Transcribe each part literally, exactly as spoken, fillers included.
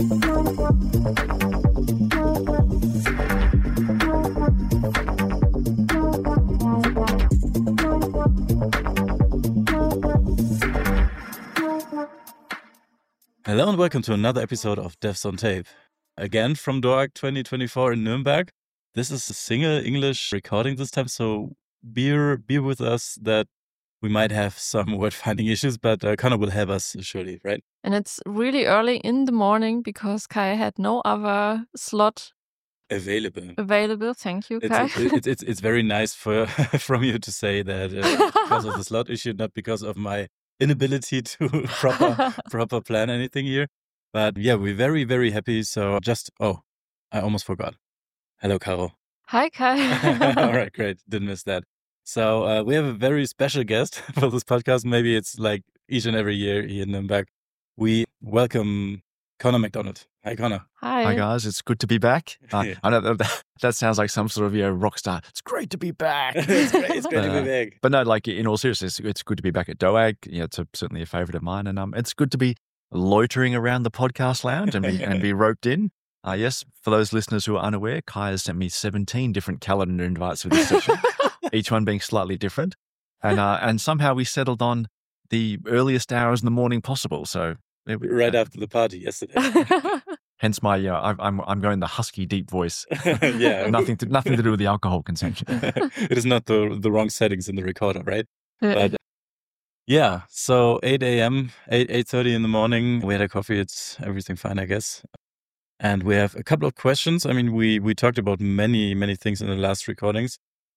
Hello and welcome to another episode of Devs on Tape. Again from DOAG twenty twenty-four in Nuremberg. This is a single English recording this time, so bear, bear with us that we might have some word finding issues, but uh, Connor will help us surely, right? And it's really early in the morning because Kai had no other slot Available. available. Thank you, It's Kai. it's it's, it's very nice for from you to say that uh, because of the slot issue, not because of my inability to proper proper plan anything here. But yeah, we're very, very happy. So just, oh, I almost forgot. Hello, Caro. Hi, Kai. All right, great. Didn't miss that. So uh, we have a very special guest for this podcast. Maybe it's like each and every year here in Nuremberg. We welcome Connor McDonald. Hi, Connor. Hi. Hi guys, it's good to be back. Uh, Yeah. I know that, that sounds like some sort of you know, rock star. It's great to be back. it's great, it's great to Uh, be back. But no, like in all seriousness, it's good to be back at DOAG. You know, it's a, certainly a favourite of mine, and um, it's good to be loitering around the podcast lounge and be and be roped in. Uh, yes, for those listeners who are unaware, Kai has sent me seventeen different calendar invites for this session, each one being slightly different, and uh, and somehow we settled on the earliest hours in the morning possible. So there we- Right uh, after the party yesterday. hence my you know, I, I'm I'm going the husky deep voice. yeah. nothing to nothing to do with the alcohol consumption. It is not the the wrong settings in the recorder, right? Yeah. But yeah, so eight a.m., eight, eight thirty in the morning, we had a coffee, it's everything fine, I guess. And we have a couple of questions. I mean, we, we talked about many, many things in the last recordings.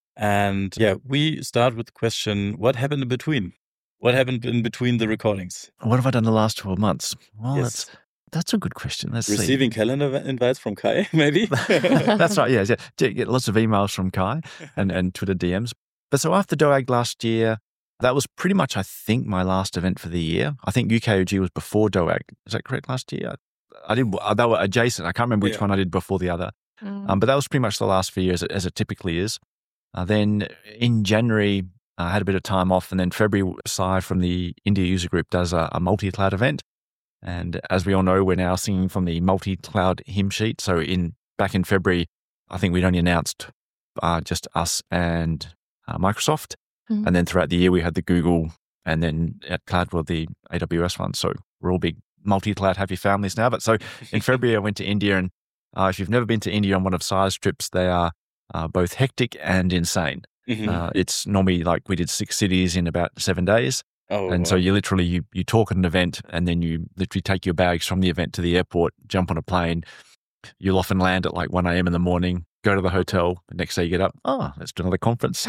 And yeah, we start with the question, what happened in between? What happened in between the recordings? What have I done the last twelve months? Well, Yes. that's that's a good question. Let's Receiving calendar v- invites from Kai, maybe? see. That's right. Yeah, yeah. Get get lots of emails from Kai and, and Twitter D Ms. But so after DOAG last year, that was pretty much, I think, my last event for the year. I think U K O G was before DOAG. Is that correct? Last year, I did. uh, They were adjacent. I can't remember which Yeah. one I did before the other. Mm. Um, but that was pretty much the last few years, as it typically is. Uh, then in January, I had a bit of time off, and then February, Sai from the India user group does a, a multi-cloud event. And as we all know, we're now singing from the multi-cloud hymn sheet. So in back in February, I think we'd only announced uh, just us and uh, Microsoft. Mhm. And then throughout the year, we had the Google, and then at CloudWorld, the A W S one. So we're all big multi-cloud happy families now. But so in February, I went to India, and uh, if you've never been to India on one of Sai's trips, they are uh, both hectic and insane. Mhm. Uh, it's normally like we did six cities in about seven days. oh, And wow. so you literally, you, you talk at an event, and then you literally take your bags from the event to the airport, jump on a plane. You'll often land at like one a.m. in the morning, go to the hotel. The next day you get up, oh, let's do another conference.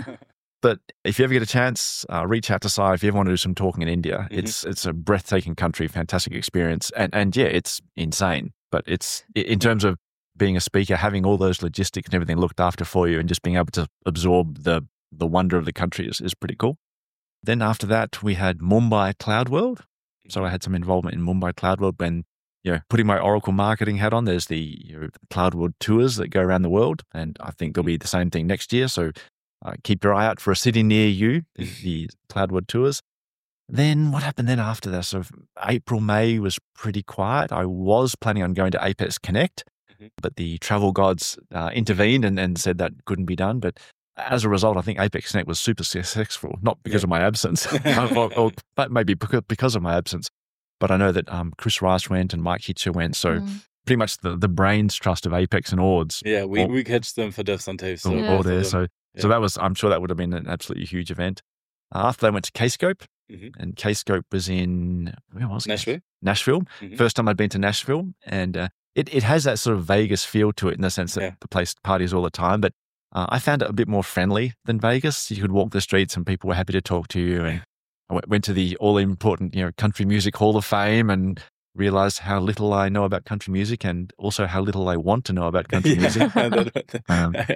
But if you ever get a chance, uh, reach out to Sai if you ever want to do some talking in India. Mhm. It's it's a breathtaking country, fantastic experience. And and yeah, it's insane. But it's i- in terms of being a speaker, having all those logistics and everything looked after for you, and just being able to absorb the the wonder of the country is, is pretty cool. Then after that, we had Mumbai Cloud World. So I had some involvement in Mumbai Cloud World when, you know, putting my Oracle marketing hat on. There's the you know, Cloud World tours that go around the world, and I think there'll be the same thing next year. So uh, keep your eye out for a city near you, the, the Cloud World tours. Then what happened then after that? So April, May was pretty quiet. I was planning on going to Apex Connect, Mhm. but the travel gods uh, intervened and, and said that couldn't be done. But as a result, I think Apex Connect was super successful, not because Yeah. of my absence, or, or but maybe becau- because of my absence. But I know that um, Chris Rice went and Mike Hitcher went. So Mm. pretty much the, the brains trust of Apex and Ords yeah, we, Or- we catch them for Devs on Tape. So all, Yeah. all both of there. them. So so Yeah. that was, I'm sure that would have been an absolutely huge event. Uh, after that, I went to Kscope, Mhm. and Kscope was in, where was it? Nashville. Nashville. Mhm. First time I'd been to Nashville, and uh, it, it has that sort of Vegas feel to it in the sense that Yeah. the place parties all the time. But uh, I found it a bit more friendly than Vegas. You could walk the streets and people were happy to talk to you. And I went, went to the all important, you know, Country Music Hall of Fame and realized how little I know about country music, and also how little I want to know about country music. that, Um, I,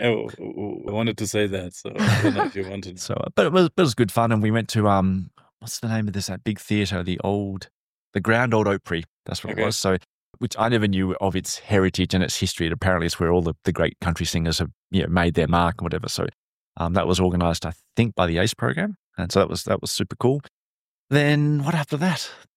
I wanted to say that, so I don't know if you wanted. So, uh, but it was, it was good fun. And we went to, um, what's the name of this, that big theatre, the old, the Grand Old Opry. That's what Okay. it was. So, which I never knew of its heritage and its history. And apparently it's where all the, the great country singers have, you know, made their mark and whatever. So, um, that was organised, I think, by the ACE program. And so that was, that was super cool. Then what after that?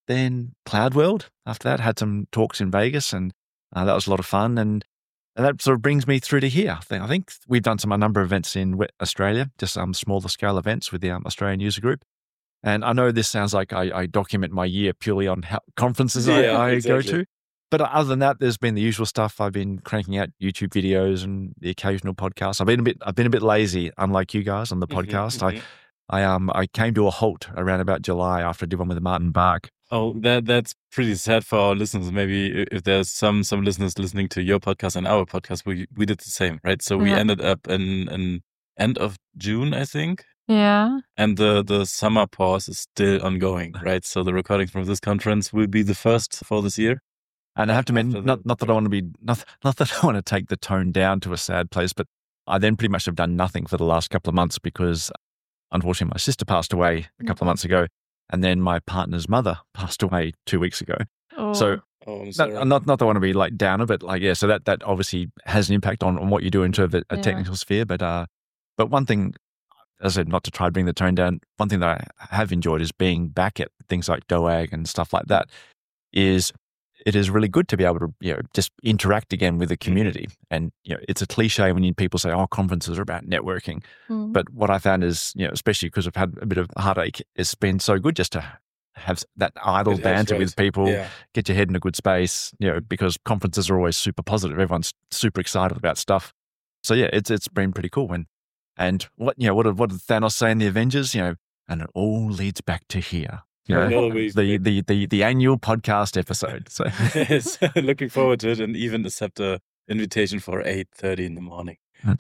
then Cloud World. After that, had some talks in Vegas, and uh, that was a lot of fun. And, and that sort of brings me through to here. I think, I think we've done some a number of events in we- Australia, just um, smaller scale events with the um, Australian user group. And I know this sounds like I, I document my year purely on how conferences Yeah, I, I exactly. go to. But other than that, there's been the usual stuff. I've been cranking out YouTube videos and the occasional podcast. I've been a bit, I've been a bit lazy, unlike you guys on the Mhm, podcast. mhm. I, I um, I came to a halt around about July after I did one with Martin Bark. Oh, that that's pretty sad for our listeners. Maybe i- if there's some some listeners listening to your podcast and our podcast, we we did the same, right? So we Yeah. ended up in in end of June, I think, Yeah. and the the summer pause is still ongoing, right? So the recordings from this conference will be the first for this year. And I have to After mention, the- not, not that I want to be, not, not that I want to take the tone down to a sad place, but I then pretty much have done nothing for the last couple of months because unfortunately my sister passed away a couple of months ago. And then my partner's mother passed away two weeks ago. Oh. So Oh, I'm not, sorry. not, not that I want to be like downer, but like, yeah, so that, that obviously has an impact on, on what you do in terms of a Yeah. technical sphere. But, uh, but one thing, as I said, not to try to bring the tone down, one thing that I have enjoyed is being back at things like D O A G and stuff like that is it is really good to be able to, you know, just interact again with the community. And, you know, it's a cliche when you, people say, oh, conferences are about networking. Mm. But what I found is, you know, especially because I've had a bit of heartache, it's been so good just to have that idle It has, banter right. with people, Yeah. get your head in a good space, you know, because conferences are always super positive. Everyone's super excited about stuff. So yeah, it's it's been pretty cool. And and what you know, what did, what did Thanos say in the Avengers? You know, and it all leads back to here. You know, It always the, did. the the the annual podcast episode. So Yes, looking forward to it, and even accept a invitation for eight thirty in the morning.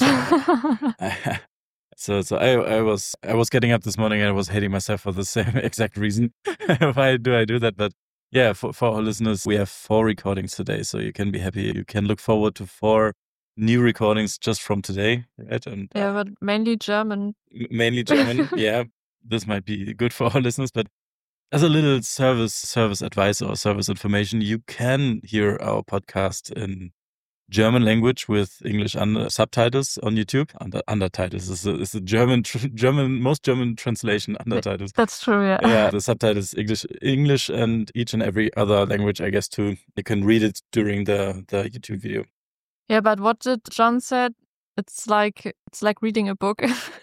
So, so I, I was, I was getting up this morning and I was hating myself for the same exact reason. Why do I do that? But yeah, for, for our listeners, we have four recordings today, so you can be happy. You can look forward to four new recordings just from today, right? And uh, Yeah, but mainly German. m- mainly German. Yeah, this might be good for our listeners, but as a little service, service advice or service information, you can hear our podcast in German language with English under subtitles on YouTube. Under undertitles is a, is a German tr- German most German translation. Undertitles. That's true, yeah. Yeah, the subtitles English English and each and every other language, I guess, too. You can read it during the the YouTube video. Yeah, but what did John said? It's like it's like reading a book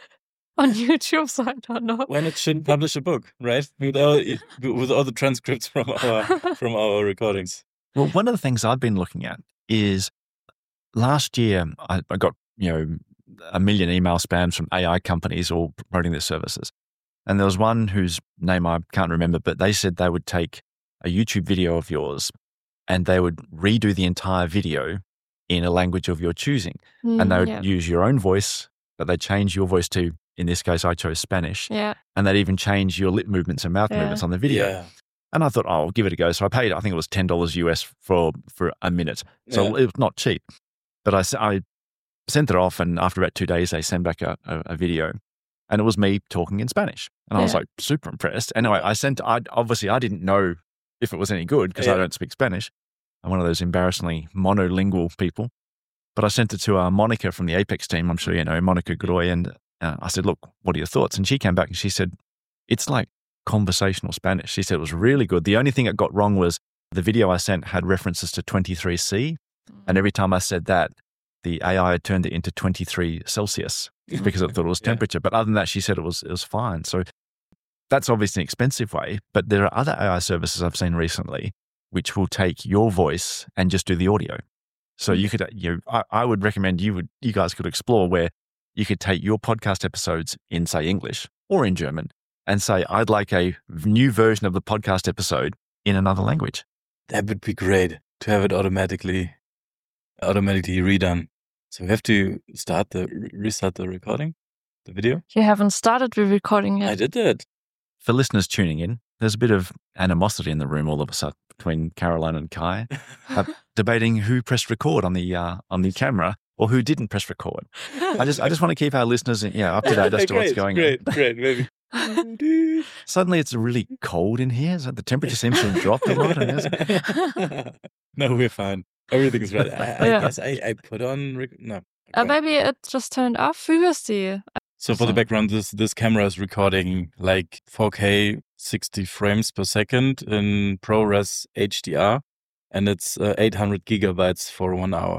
on YouTube, so I don't know. When it should publish a book, right? With all with all the transcripts from our from our recordings. well, one of the things I've been looking at is last year I, I got you know a million email spams from A I companies all promoting their services, and there was one whose name I can't remember, but they said they would take a YouTube video of yours and they would redo the entire video in a language of your choosing, and they Mm, would yeah. use your own voice, but they change your voice to, in this case, I chose Spanish, Yeah. and they'd even change your lip movements and mouth Yeah. movements on the video. Yeah. And I thought, oh, I'll give it a go. So I paid, I think it was ten dollars U S for, for a minute. So Yeah. it was not cheap. But I, s- I sent it off, and after about two days, they sent back a, a, a video. And it was me talking in Spanish. And I was Yeah. like super impressed. Anyway, I sent, I obviously, I didn't know if it was any good because I Yeah. don't speak Spanish. I'm one of those embarrassingly monolingual people. But I sent it to uh, Monica from the Apex team. I'm sure you know Monica Godoy. And uh, I said, look, what are your thoughts? And she came back and she said, it's like conversational Spanish. She said it was really good. The only thing it got wrong was the video I sent had references to twenty-three C. And every time I said that, the A I had turned it into twenty-three Celsius because it thought it was Yeah. temperature. But other than that, she said it was it was fine. So that's obviously an expensive way. But there are other A I services I've seen recently which will take your voice and just do the audio. So you could, you know, I, I would recommend you would, you guys could explore where you could take your podcast episodes in, say, English or in German and say, I'd like a new version of the podcast episode in another language. That would be great to have it automatically automatically redone. So we have to start the re- restart the recording, the video. You haven't started the recording I yet. did that. For listeners tuning in, there's a bit of animosity in the room all of a sudden between Caroline and Kai, uh, debating who pressed record on the uh, on the camera or who didn't press record. I just I just want to keep our listeners yeah, up to date as to what's Great, going great, on. great, maybe. Suddenly it's really cold in here. So the temperature seems to have dropped a lot. And there's- No, we're fine. Everything's right. I, I Yeah. guess I, I put on rec- no. Uh, okay. maybe it just turned off. We will see. So for the So- background, this this camera is recording like four K sixty frames per second in ProRes H D R, and it's uh, eight hundred gigabytes for one hour.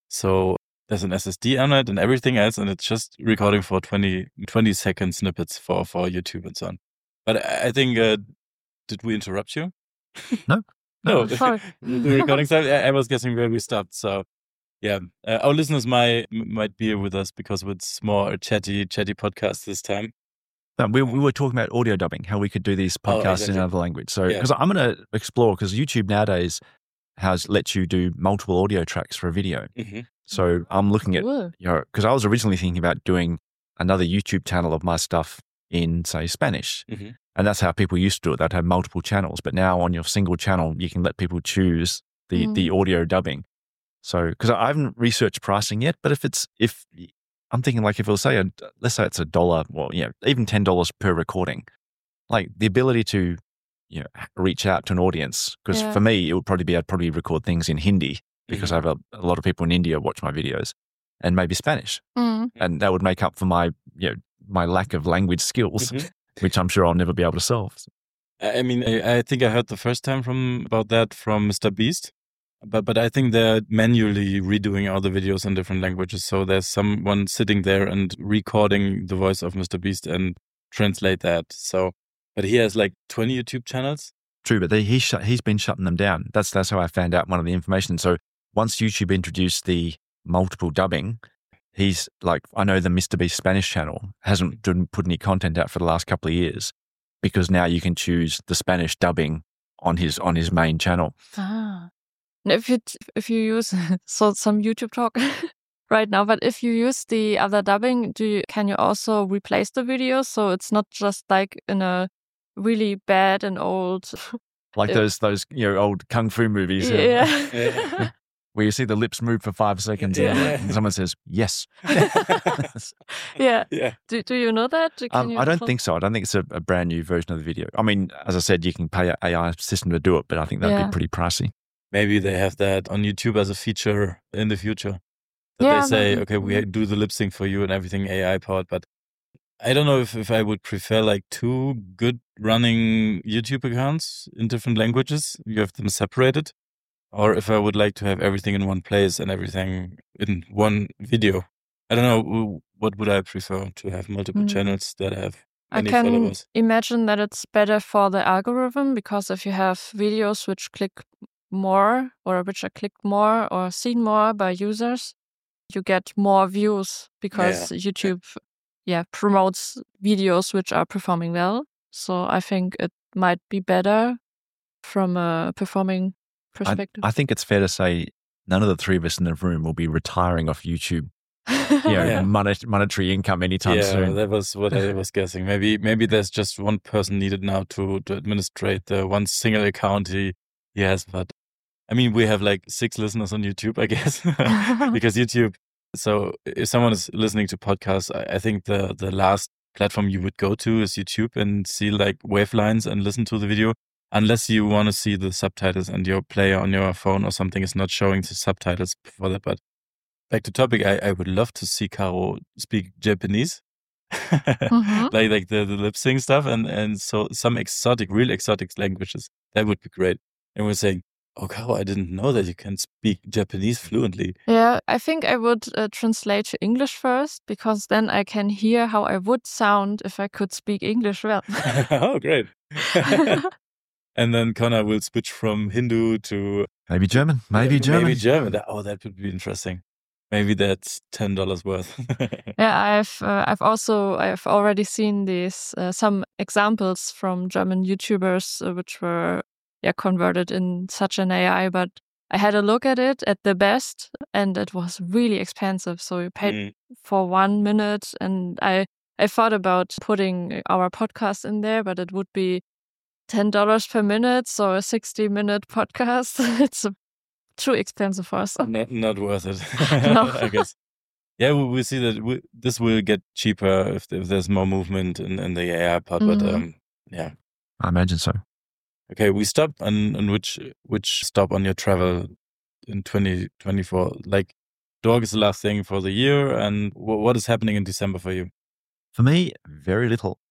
So there's an S S D on it and everything else, and it's just recording for twenty, twenty second snippets for, for YouTube and so on. But I I think, uh, did we interrupt you? No. No, Sorry. the recording stuff. I I was guessing where we stopped. So yeah, uh, our listeners might might be with us because it's more a chatty chatty podcast this time. No, we, we were talking about audio dubbing, how we could do these Oh, podcasts in exactly. another language. So, Yeah. because I'm going to explore, because YouTube nowadays has lets you do multiple audio tracks for a video. Mhm. So I'm looking at, Cool. you know, because I was originally thinking about doing another YouTube channel of my stuff in, say, Spanish. Mhm. And that's how people used to do it. They'd have multiple channels. But now on your single channel, you can let people choose the, Mm. the audio dubbing. So, because I haven't researched pricing yet, but if it's, if I'm thinking like if it'll say, a, let's say it's a dollar, well, yeah, even ten dollars per recording, like the ability to, you know, reach out to an audience. Because Yeah. for me, it would probably be, I'd probably record things in Hindi because Mhm. I have a, a lot of people in India watch my videos, and maybe Spanish. Mm. And that would make up for my, you know, my lack of language skills, Mhm. which I'm sure I'll never be able to solve. I I mean, I, I think I heard the first time from about that from Mister Beast, but but I think they're manually redoing all the videos in different languages. So there's someone sitting there and recording the voice of Mister Beast and translate that. So, but he has like twenty YouTube channels. True, but they, he shut, he's been shutting them down. That's that's how I found out one of the information. So once YouTube introduced the multiple dubbing, he's like, I know the Mister Beast Spanish channel hasn't didn't put any content out for the last couple of years because now you can choose the Spanish dubbing on his on his main channel. Ah. And if you t- if you use so some YouTube talk right now, but if you use the other dubbing, do you, can you also replace the videos so it's not just like in a really bad and old Like Uh, those those you know old kung fu movies uh, yeah. Yeah. where you see the lips move for five seconds and, Yeah. and someone says yes. yeah. Yeah. Do do you know that? Do- Can Um, you I don't tell- think so. I don't think it's a, a brand new version of the video. I mean, as I said, you can pay an A I system to do it, but I think that'd Yeah. be pretty pricey. Maybe they have that on YouTube as a feature in the future. That Yeah, they say, maybe. okay, we Mhm. do the lip sync for you and everything A I powered. But I don't know if, if I would prefer like two good running YouTube accounts in different languages. You have them separated. Or if I would like to have everything in one place and everything in one video. I don't know. w- What would I prefer? To have multiple Mm. channels that have I many can followers? imagine that it's better for the algorithm because if you have videos which click more or which are clicked more or seen more by users, you get more views because YouTube yeah promotes videos which are performing well. So I think it might be better from a performing I, perspective. I think it's fair to say none of the three of us in the room will be retiring off YouTube, you know, Yeah. monet- monetary income anytime Yeah, soon. that was what I was guessing. Maybe maybe there's just one person needed now to to administrate the one single account he, he has. But I mean, we have like six listeners on YouTube, I guess, because YouTube. So if someone is listening to podcasts, I, I think the the last platform you would go to is YouTube and see like wavelines and listen to the video, unless you want to see the subtitles and your player on your phone or something is not showing the subtitles for that. But back to topic, I, I would love to see Caro speak Japanese. Mhm. like like the, the lip sync stuff and, and so some exotic, real exotic languages. That would be great. And we're saying, oh, Caro, I didn't know that you can speak Japanese fluently. Yeah, I think I would uh, translate to English first because then I can hear how I would sound if I could speak English well. Oh, great. And then Connor will switch from Hindu to Maybe German, maybe German. Maybe German. That- Oh, that would be interesting. Maybe that's ten dollars worth. Yeah, I've uh, I've also I've already seen these uh, some examples from German YouTubers uh, which were yeah converted in such an A I, but I had a look at it at the best, and it was really expensive. So you paid Mm. for one minute, and I I thought about putting our podcast in there, but it would be ten dollars per minute, so a sixty minute podcast. It's uh, too expensive for us. Not, not worth it, No. I guess. Yeah, we, we see that we, this will get cheaper if, if there's more movement in, in the A I part. But Mhm. um, yeah. I imagine so. Okay, we stop on, on which which stop on your travel in twenty twenty-four? Like, dog is the last thing for the year, and w- what is happening in December for you? For me, very little.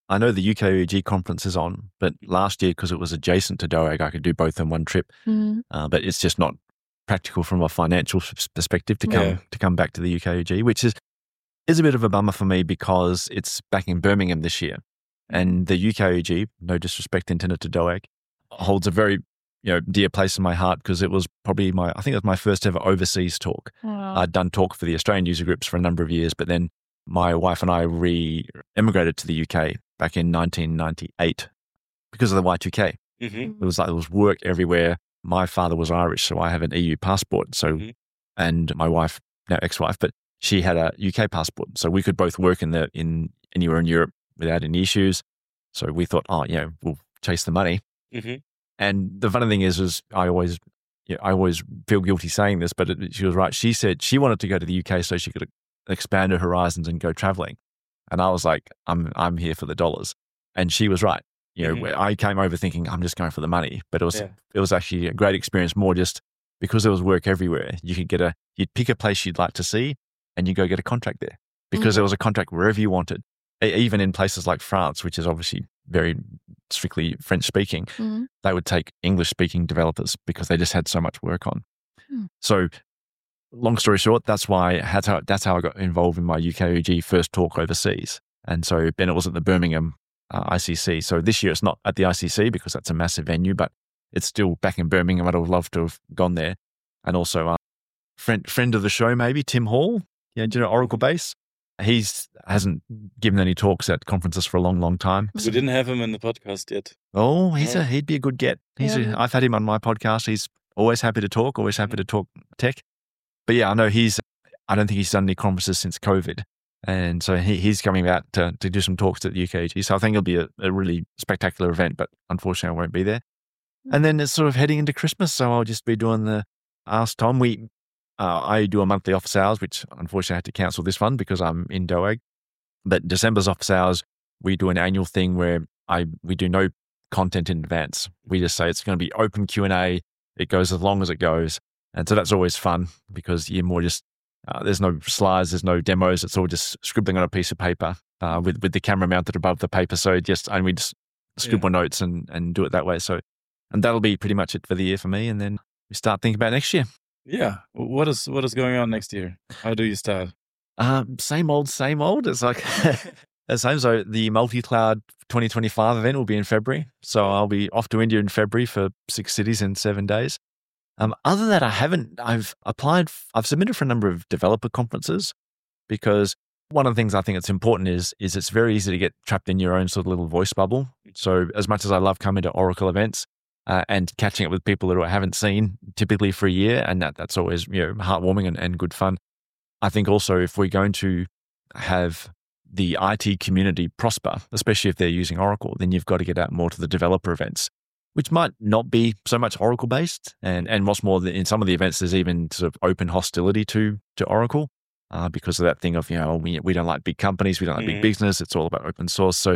I know the U K O E G conference is on, but last year, because it was adjacent to DOAG, I could do both in one trip. Mm. Uh, but it's just not practical from a financial perspective to come Yeah. to come back to the U K O E G, which is is a bit of a bummer for me because it's back in Birmingham this year. And the U K O E G, no disrespect intended to DOAG, holds a very you know dear place in my heart because it was probably my, I think it was my first ever overseas talk. Wow. I'd done talk for the Australian user groups for a number of years, but then my wife and I re-emigrated to the U K back in nineteen ninety-eight because of the Y two K. Mm-hmm. It was like there was work everywhere. My father was Irish, so I have an E U passport. So, Mhm. and my wife, now ex-wife, but she had a U K passport, so we could both work in the in anywhere in Europe without any issues. So we thought, oh, yeah, we'll chase the money. Mm-hmm. And the funny thing is, is I always, yeah, I always feel guilty saying this, but it, she was right. She said she wanted to go to the U K so she could expand her horizons and go traveling. And I was like, I'm I'm here for the dollars. And she was right. You know, Mhm. I came over thinking I'm just going for the money, but it was Yeah. it was actually a great experience. More just because there was work everywhere. You could get a you'd pick a place you'd like to see, and you go get a contract there because Mhm. there was a contract wherever you wanted. E- Even in places like France, which is obviously very strictly French speaking, Mhm. they would take English speaking developers because they just had so much work on. Hmm. So, long story short, that's why that's how that's how I got involved in my U K O E G first talk overseas. And so then it was at the Birmingham uh, I C C. So this year it's not at the I C C because that's a massive venue, but it's still back in Birmingham. I'd have loved to have gone there. And also, uh, friend friend of the show, maybe Tim Hall, yeah, do you know Oracle Base? He's hasn't given any talks at conferences for a long, long time. We didn't have him in the podcast yet. Oh, he's Oh. a he'd be a good get. He's Yeah. a, I've had him on my podcast. He's always happy to talk, always happy to talk tech. But yeah, I know he's. I don't think he's done any conferences since COVID, and so he, he's coming out to, to do some talks at the U K O E G. So I think it'll be a, a really spectacular event. But unfortunately, I won't be there. And then it's sort of heading into Christmas, so I'll just be doing the Ask Tom. We uh, I do a monthly office hours, which unfortunately I had to cancel this one because I'm in DOAG. But December's office hours, we do an annual thing where I we do no content in advance. We just say it's going to be open Q and A. It goes as long as it goes. And so that's always fun because you're more just, uh, there's no slides, there's no demos. It's all just scribbling on a piece of paper uh, with, with the camera mounted above the paper. So just, and we just scribble notes and, and do it that way. So, and that'll be pretty much it for the year for me. And then we start thinking about next year. Yeah. What is what is going on next year? How do you start? Um, same old, same old. It's like the same. So the multi-cloud twenty twenty-five event will be in February. So I'll be off to India in February for six cities in seven days. Um, other than that, I haven't, I've applied, I've submitted for a number of developer conferences because one of the things I think it's important is, is it's very easy to get trapped in your own sort of little voice bubble. So as much as I love coming to Oracle events uh, and catching up with people that I haven't seen typically for a year, and that, that's always, you know, heartwarming and, and good fun. I think also if we're going to have the I T community prosper, especially if they're using Oracle, then you've got to get out more to the developer events, which might not be so much Oracle based. And and what's more, in some of the events, there's even sort of open hostility to to Oracle uh, because of that thing of, you know, we, we don't like big companies, we don't like Mhm. big business, it's all about open source. So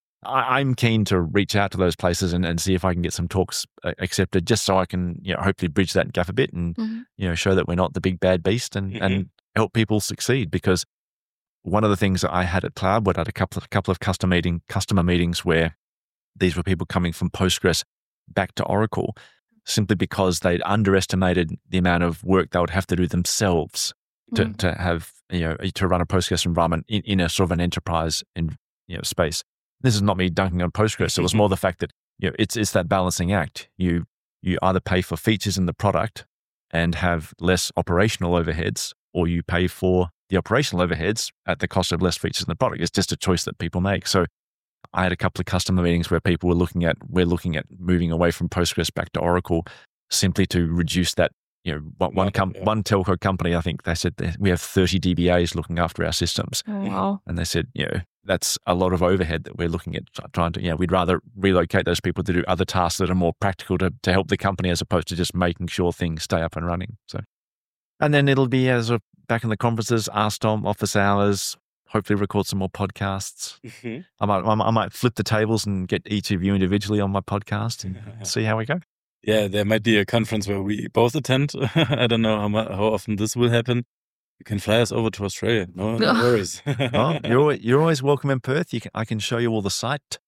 I, I'm keen to reach out to those places and, and see if I can get some talks uh, accepted just so I can, you know, hopefully bridge that gap a bit and, Mhm. you know, show that we're not the big bad beast and, Mhm. and help people succeed. Because one of the things that I had at Cloudwood, I had a couple of, couple of customer meeting, customer meetings where these were people coming from Postgres back to Oracle simply because they'd underestimated the amount of work they would have to do themselves to, Mm. to have, you know, to run a Postgres environment in, in a sort of an enterprise in, you know, space. This is not me dunking on Postgres. It was more the fact that, you know, it's, it's that balancing act. You, you either pay for features in the product and have less operational overheads, or you pay for the operational overheads at the cost of less features in the product. It's just a choice that people make. So I had a couple of customer meetings where people were looking at, we're looking at moving away from Postgres back to Oracle simply to reduce that, you know, one, one, com- Yeah. one telco company, I think they said that we have thirty D B As looking after our systems. Oh, wow. And they said, you know, that's a lot of overhead that we're looking at trying to, you know, we'd rather relocate those people to do other tasks that are more practical to, to help the company as opposed to just making sure things stay up and running. So, and then it'll be as a, back in the conferences, Ask Tom, office hours, hopefully record some more podcasts. Mhm. I might, I might flip the tables and get each of you individually on my podcast and see how we go. Yeah, there might be a conference where we both attend. I don't know how mu- how often this will happen. you can fly us over to Australia. No, no worries. Well, you're always, you're always welcome in Perth. You can, I can show you all the site.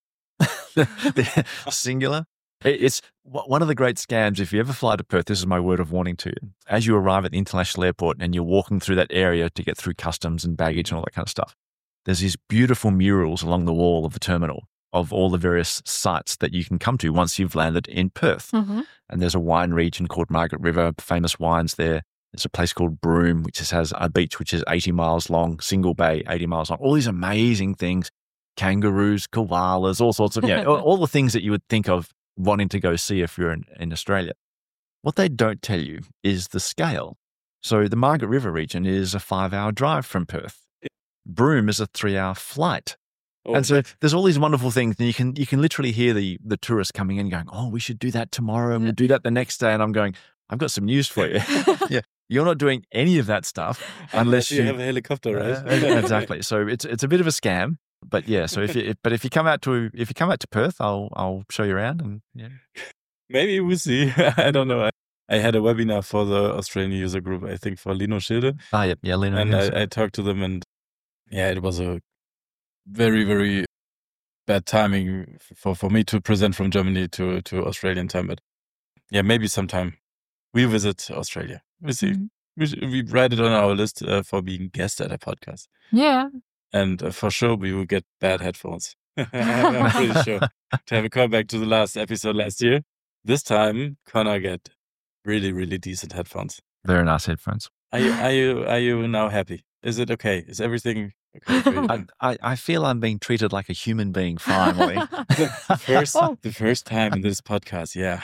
the singular. It, it's one of the great scams. If you ever fly to Perth, this is my word of warning to you. As you arrive at the international airport and you're walking through that area to get through customs and baggage and all that kind of stuff, there's these beautiful murals along the wall of the terminal of all the various sites that you can come to once you've landed in Perth. Mm-hmm. And there's a wine region called Margaret River, famous wines there. There's a place called Broome, which just has a beach which is eighty miles long, single bay, eighty miles long. All these amazing things, kangaroos, koalas, all sorts of, you know, all, all the things that you would think of wanting to go see if you're in, in Australia. What they don't tell you is the scale. So the Margaret River region is a five-hour drive from Perth. Broome is a three-hour flight. Oh, and so there's all these wonderful things, and you can you can literally hear the the tourists coming in going, oh, we should do that tomorrow, and we'll do that the next day. And I'm going, I've got some news for you. Yeah, you're not doing any of that stuff unless you you have a helicopter, right? Uh, exactly. So it's it's a bit of a scam, but yeah. So if you if, but if you come out to if you come out to Perth, I'll I'll show you around, and yeah. Maybe we'll see. I don't know. I, I had a webinar for the Australian user group, I think for Lino Schilde. Ah, yeah, yeah, Lino. And yes. I, I talked to them, and yeah, it was a very, very bad timing for, for me to present from Germany to, to Australian time. But yeah, maybe sometime we visit Australia. We'll see. Mm-hmm. We, should, we write it on our list uh, for being guest at a podcast. Yeah. And uh, for sure, we will get bad headphones. I'm pretty sure. To have a callback to the last episode last year. This time, Connor get really, really decent headphones. Very nice headphones. Are you, are you, are you now happy? Is it okay? Is everything okay for you? I, I, I feel I'm being treated like a human being finally. the, first, the first time in this podcast, yeah.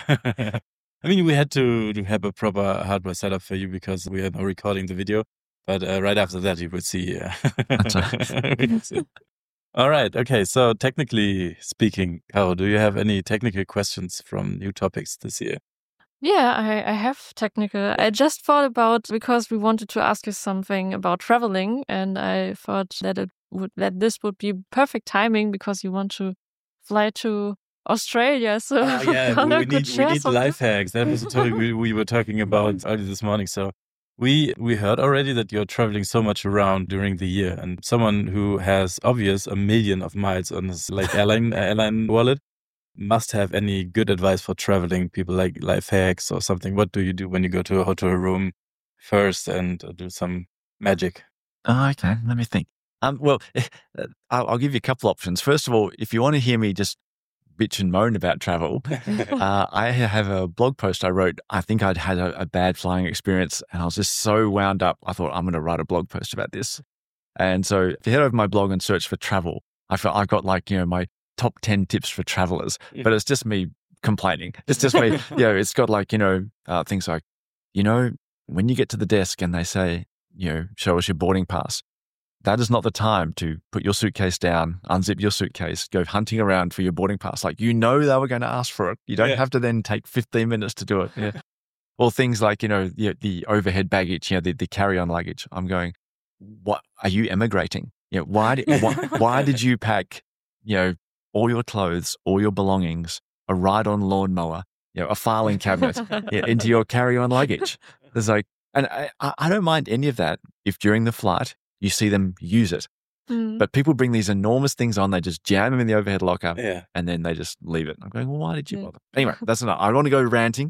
I mean, we had to, to have a proper hardware setup for you because we are now recording the video. But uh, right after that, you would see. Uh, That's right. All right. Okay. So technically speaking, Caro, do you have any technical questions from new topics this year? Yeah, I, I have technical. I just thought about, because we wanted to ask you something about traveling, and I thought that it would that this would be perfect timing because you want to fly to Australia. So Oh, yeah, we, Connor we could need we share need something. life hacks. That was a topic we, we were talking about early this morning. So we we heard already that you're traveling so much around during the year, and someone who has obvious a million of miles on his like airline airline wallet must have any good advice for traveling. People like life hacks or something. What do you do when you go to a hotel room first and uh, do some magic? Oh, okay, let me think. Um, well, I'll, I'll give you a couple options. First of all, if you want to hear me just bitch and moan about travel, uh, I have a blog post I wrote. I think I'd had a, a bad flying experience, and I was just so wound up. I thought I'm going to write a blog post about this. And so, if you head over my blog and search for travel, I feel I've got like you know my top ten tips for travelers, but it's just me complaining. It's just me. You know, it's got like you know uh, things like you know when you get to the desk and they say you know show us your boarding pass. That is not the time to put your suitcase down, unzip your suitcase, go hunting around for your boarding pass. Like, you know, they were going to ask for it. You don't Yeah. have to then take fifteen minutes to do it. Yeah. Or things like, you know, the, the overhead baggage, you know, the, the carry-on luggage. I'm going, what, are you emigrating? You know, why, did, why, why did you pack, you know, all your clothes, all your belongings, a ride-on lawnmower, you know, a filing cabinet yeah, into your carry-on luggage? There's like, and I, I don't mind any of that if during the flight, you see them use it. Mm. But people bring these enormous things on, they just jam them in the overhead locker, Yeah. and then they just leave it. I'm going, well, why did you Yeah. bother? Anyway, that's enough. I don't want to go ranting.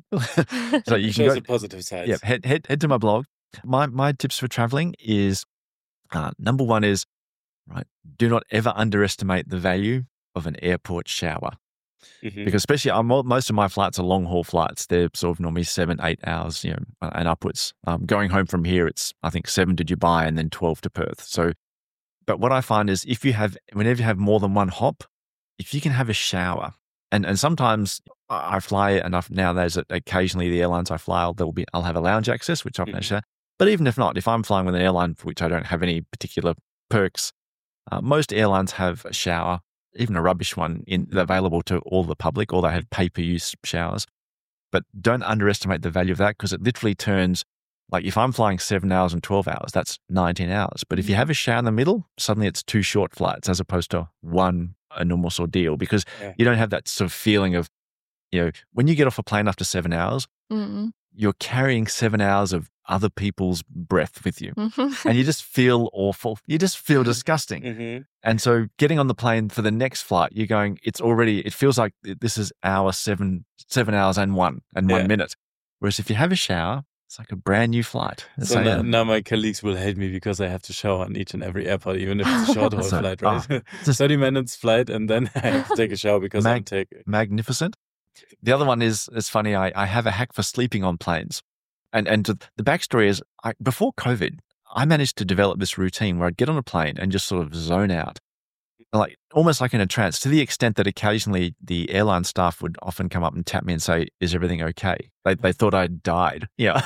So you can Shows go, the positive side. yeah, head, head, head to my blog. My, my tips for traveling is, uh, number one is, right, do not ever underestimate the value of an airport shower. Mhm. Because especially I'm, most of my flights are long haul flights. They're sort of normally seven, eight hours, you know, and upwards. Um, going home from here, it's I think seven to Dubai and then twelve to Perth. So, but what I find is if you have, whenever you have more than one hop, if you can have a shower, and and sometimes I fly enough nowadays that occasionally the airlines I fly, there'll be I'll have a lounge access, which I've Mhm. managed to. But even if not, if I'm flying with an airline for which I don't have any particular perks, uh, most airlines have a shower. Even a rubbish one in, available to all the public, or they have pay-per-use showers. But don't underestimate the value of that, because it literally turns, like if I'm flying seven hours and twelve hours, that's nineteen hours. But if you have a shower in the middle, suddenly it's two short flights as opposed to one enormous ordeal, because Yeah. you don't have that sort of feeling of, you know, when you get off a plane after seven hours, Mm-mm. you're carrying seven hours of other people's breath with you. And you just feel awful. You just feel disgusting. Mm-hmm. And so getting on the plane for the next flight, you're going, it's already, it feels like this is hour seven, seven hours and one and Yeah. one minute. Whereas if you have a shower, it's like a brand new flight. So So, now, yeah. now my colleagues will hate me because I have to shower on each and every airport, even if it's a short haul So, flight, ah, right? just thirty minutes flight, and then I have to take a shower because I'm mag- taking. magnificent. The other one is, it's funny, I, I have a hack for sleeping on planes. And and to, the backstory is, I, before COVID, I managed to develop this routine where I'd get on a plane and just sort of zone out, like almost like in a trance, to the extent that occasionally the airline staff would often come up and tap me and say, is everything okay? They, they thought I'd died. Yeah.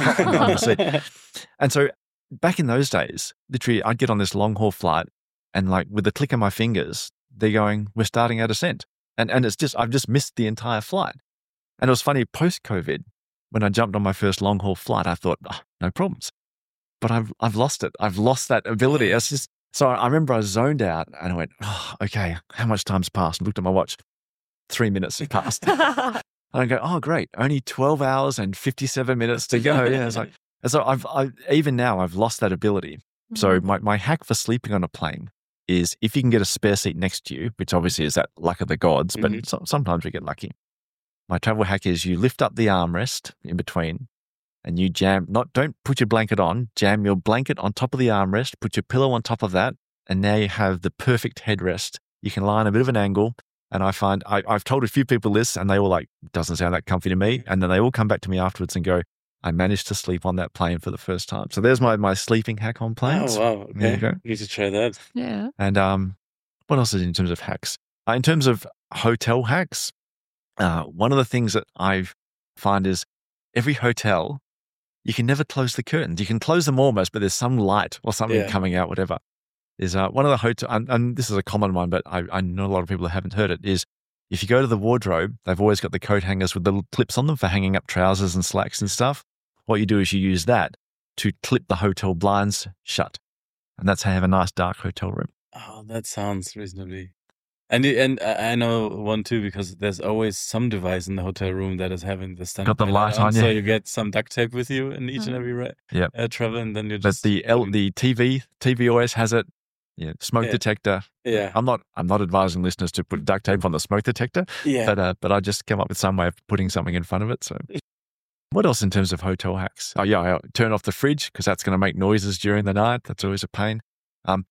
And so back in those days, literally, I'd get on this long haul flight and like with the click of my fingers, they're going, we're starting our descent. And, and it's just, I've just missed the entire flight. And it was funny, post-COVID, when I jumped on my first long haul flight, I thought, oh, no problems. But I've I've lost it. I've lost that ability. It's just, so I remember I zoned out and I went, oh, okay, how much time's passed? And looked at my watch, three minutes passed. And I go, oh, great, only twelve hours and fifty-seven minutes to go. Yeah, it's like, and so I've, I, even now I've lost that ability. So my, my hack for sleeping on a plane is if you can get a spare seat next to you, which obviously is that luck of the gods, but Mhm. so, sometimes we get lucky. My travel hack is you lift up the armrest in between and you jam, not, don't put your blanket on, jam your blanket on top of the armrest, put your pillow on top of that, and now you have the perfect headrest. You can lie on a bit of an angle. And I find, I, I've told a few people this and they were like, doesn't sound that comfy to me. And then they all come back to me afterwards and go, I managed to sleep on that plane for the first time. So there's my, my sleeping hack on planes. Oh, wow. There you Okay. go. Need to try that. Yeah. And um, what else is in terms of hacks? Uh, in terms of hotel hacks, uh, one of the things that I find is every hotel, you can never close the curtains. You can close them almost, but there's some light or something Yeah. coming out, whatever. Is uh, one of the hotel, and, and this is a common one, but I, I know a lot of people that haven't heard it, is if you go to the wardrobe, they've always got the coat hangers with little clips on them for hanging up trousers and slacks and stuff. What you do is you use that to clip the hotel blinds shut. And that's how you have a nice dark hotel room. Oh, that sounds reasonably. And it- and I I know one too because there's always some device in the hotel room that is having the standby Got the light on, so yeah. you get some duct tape with you in each and Mhm. every ra- Yep. uh, travel, and then you But just the L, the T V, T V always has it. Yeah, smoke Yeah. detector. yeah I'm not, I'm not advising listeners to put duct tape on the smoke detector, yeah. but uh, but I just came up with some way of putting something in front of it. So, what else in terms of hotel hacks? Oh yeah, I turn off the fridge because that's going to make noises during the night. That's always a pain. Um,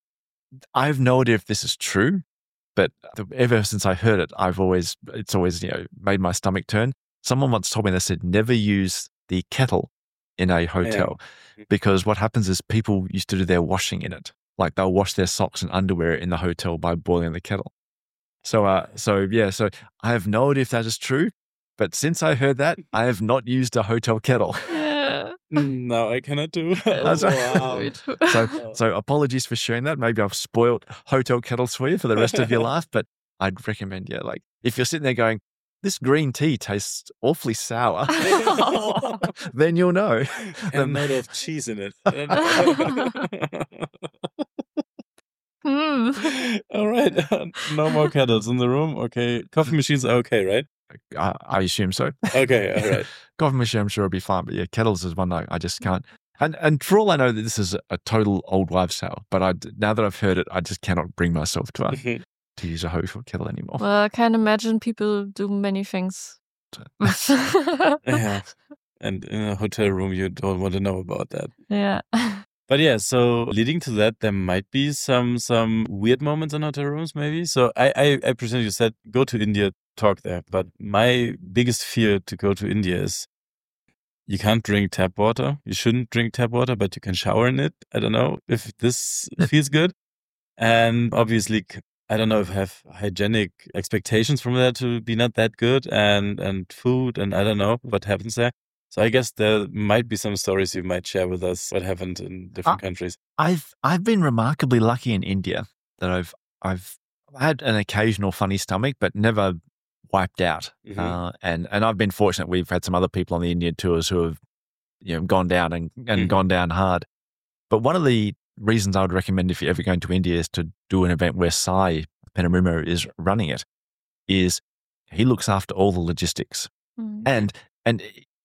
I have no idea if this is true, but the, ever since I heard it, I've always, it's always, you know, made my stomach turn. Someone once told me, they said, never use the kettle in a hotel because what happens is people used to do their washing in it. Like they'll wash their socks and underwear in the hotel by boiling the kettle. So, uh, so yeah, so I have no idea if that is true, but since I heard that, I have not used a hotel kettle. Yeah. No, I cannot do. That's right. Wow. Me too. So, so apologies for sharing that. Maybe I've spoiled hotel kettles for you for the rest of your life, but I'd recommend, yeah, like if you're sitting there going, this green tea tastes awfully sour, then you'll know. And made of cheese in it. Hmm. All right. No more kettles in the room. Okay. Coffee machines are okay, right? I, I assume so. Okay. All right. Coffee machine, I'm sure it'll be fine, but yeah, kettles is one I, I just can't. And and for all I know, that this is a total old wives' tale, but I now that I've heard it, I just cannot bring myself to uh, Mhm. to use a hotel kettle anymore. Well, I can imagine people do many things. Yeah. And in a hotel room, you don't want to know about that. Yeah. But yeah, so leading to that, there might be some some weird moments in hotel rooms, maybe. So I, I, I presume you said go to India, talk there. But my biggest fear to go to India is you can't drink tap water. You shouldn't drink tap water, but you can shower in it. I don't know if this feels good. And obviously, c- I don't know if I have hygienic expectations from there to be not that good, and and food, and I don't know what happens there. So I guess there might be some stories you might share with us what happened in different Ah. countries. I've I've been remarkably lucky in India that I've I've had an occasional funny stomach, but never wiped out. Mhm. Uh, and and I've been fortunate. We've had some other people on the Indian tours who have, you know, gone down and, and Mhm. gone down hard. But one of the reasons I would recommend if you're ever going to India is to do an event where Sai Penamuma is running it. Is he looks after all the logistics. Mm. And and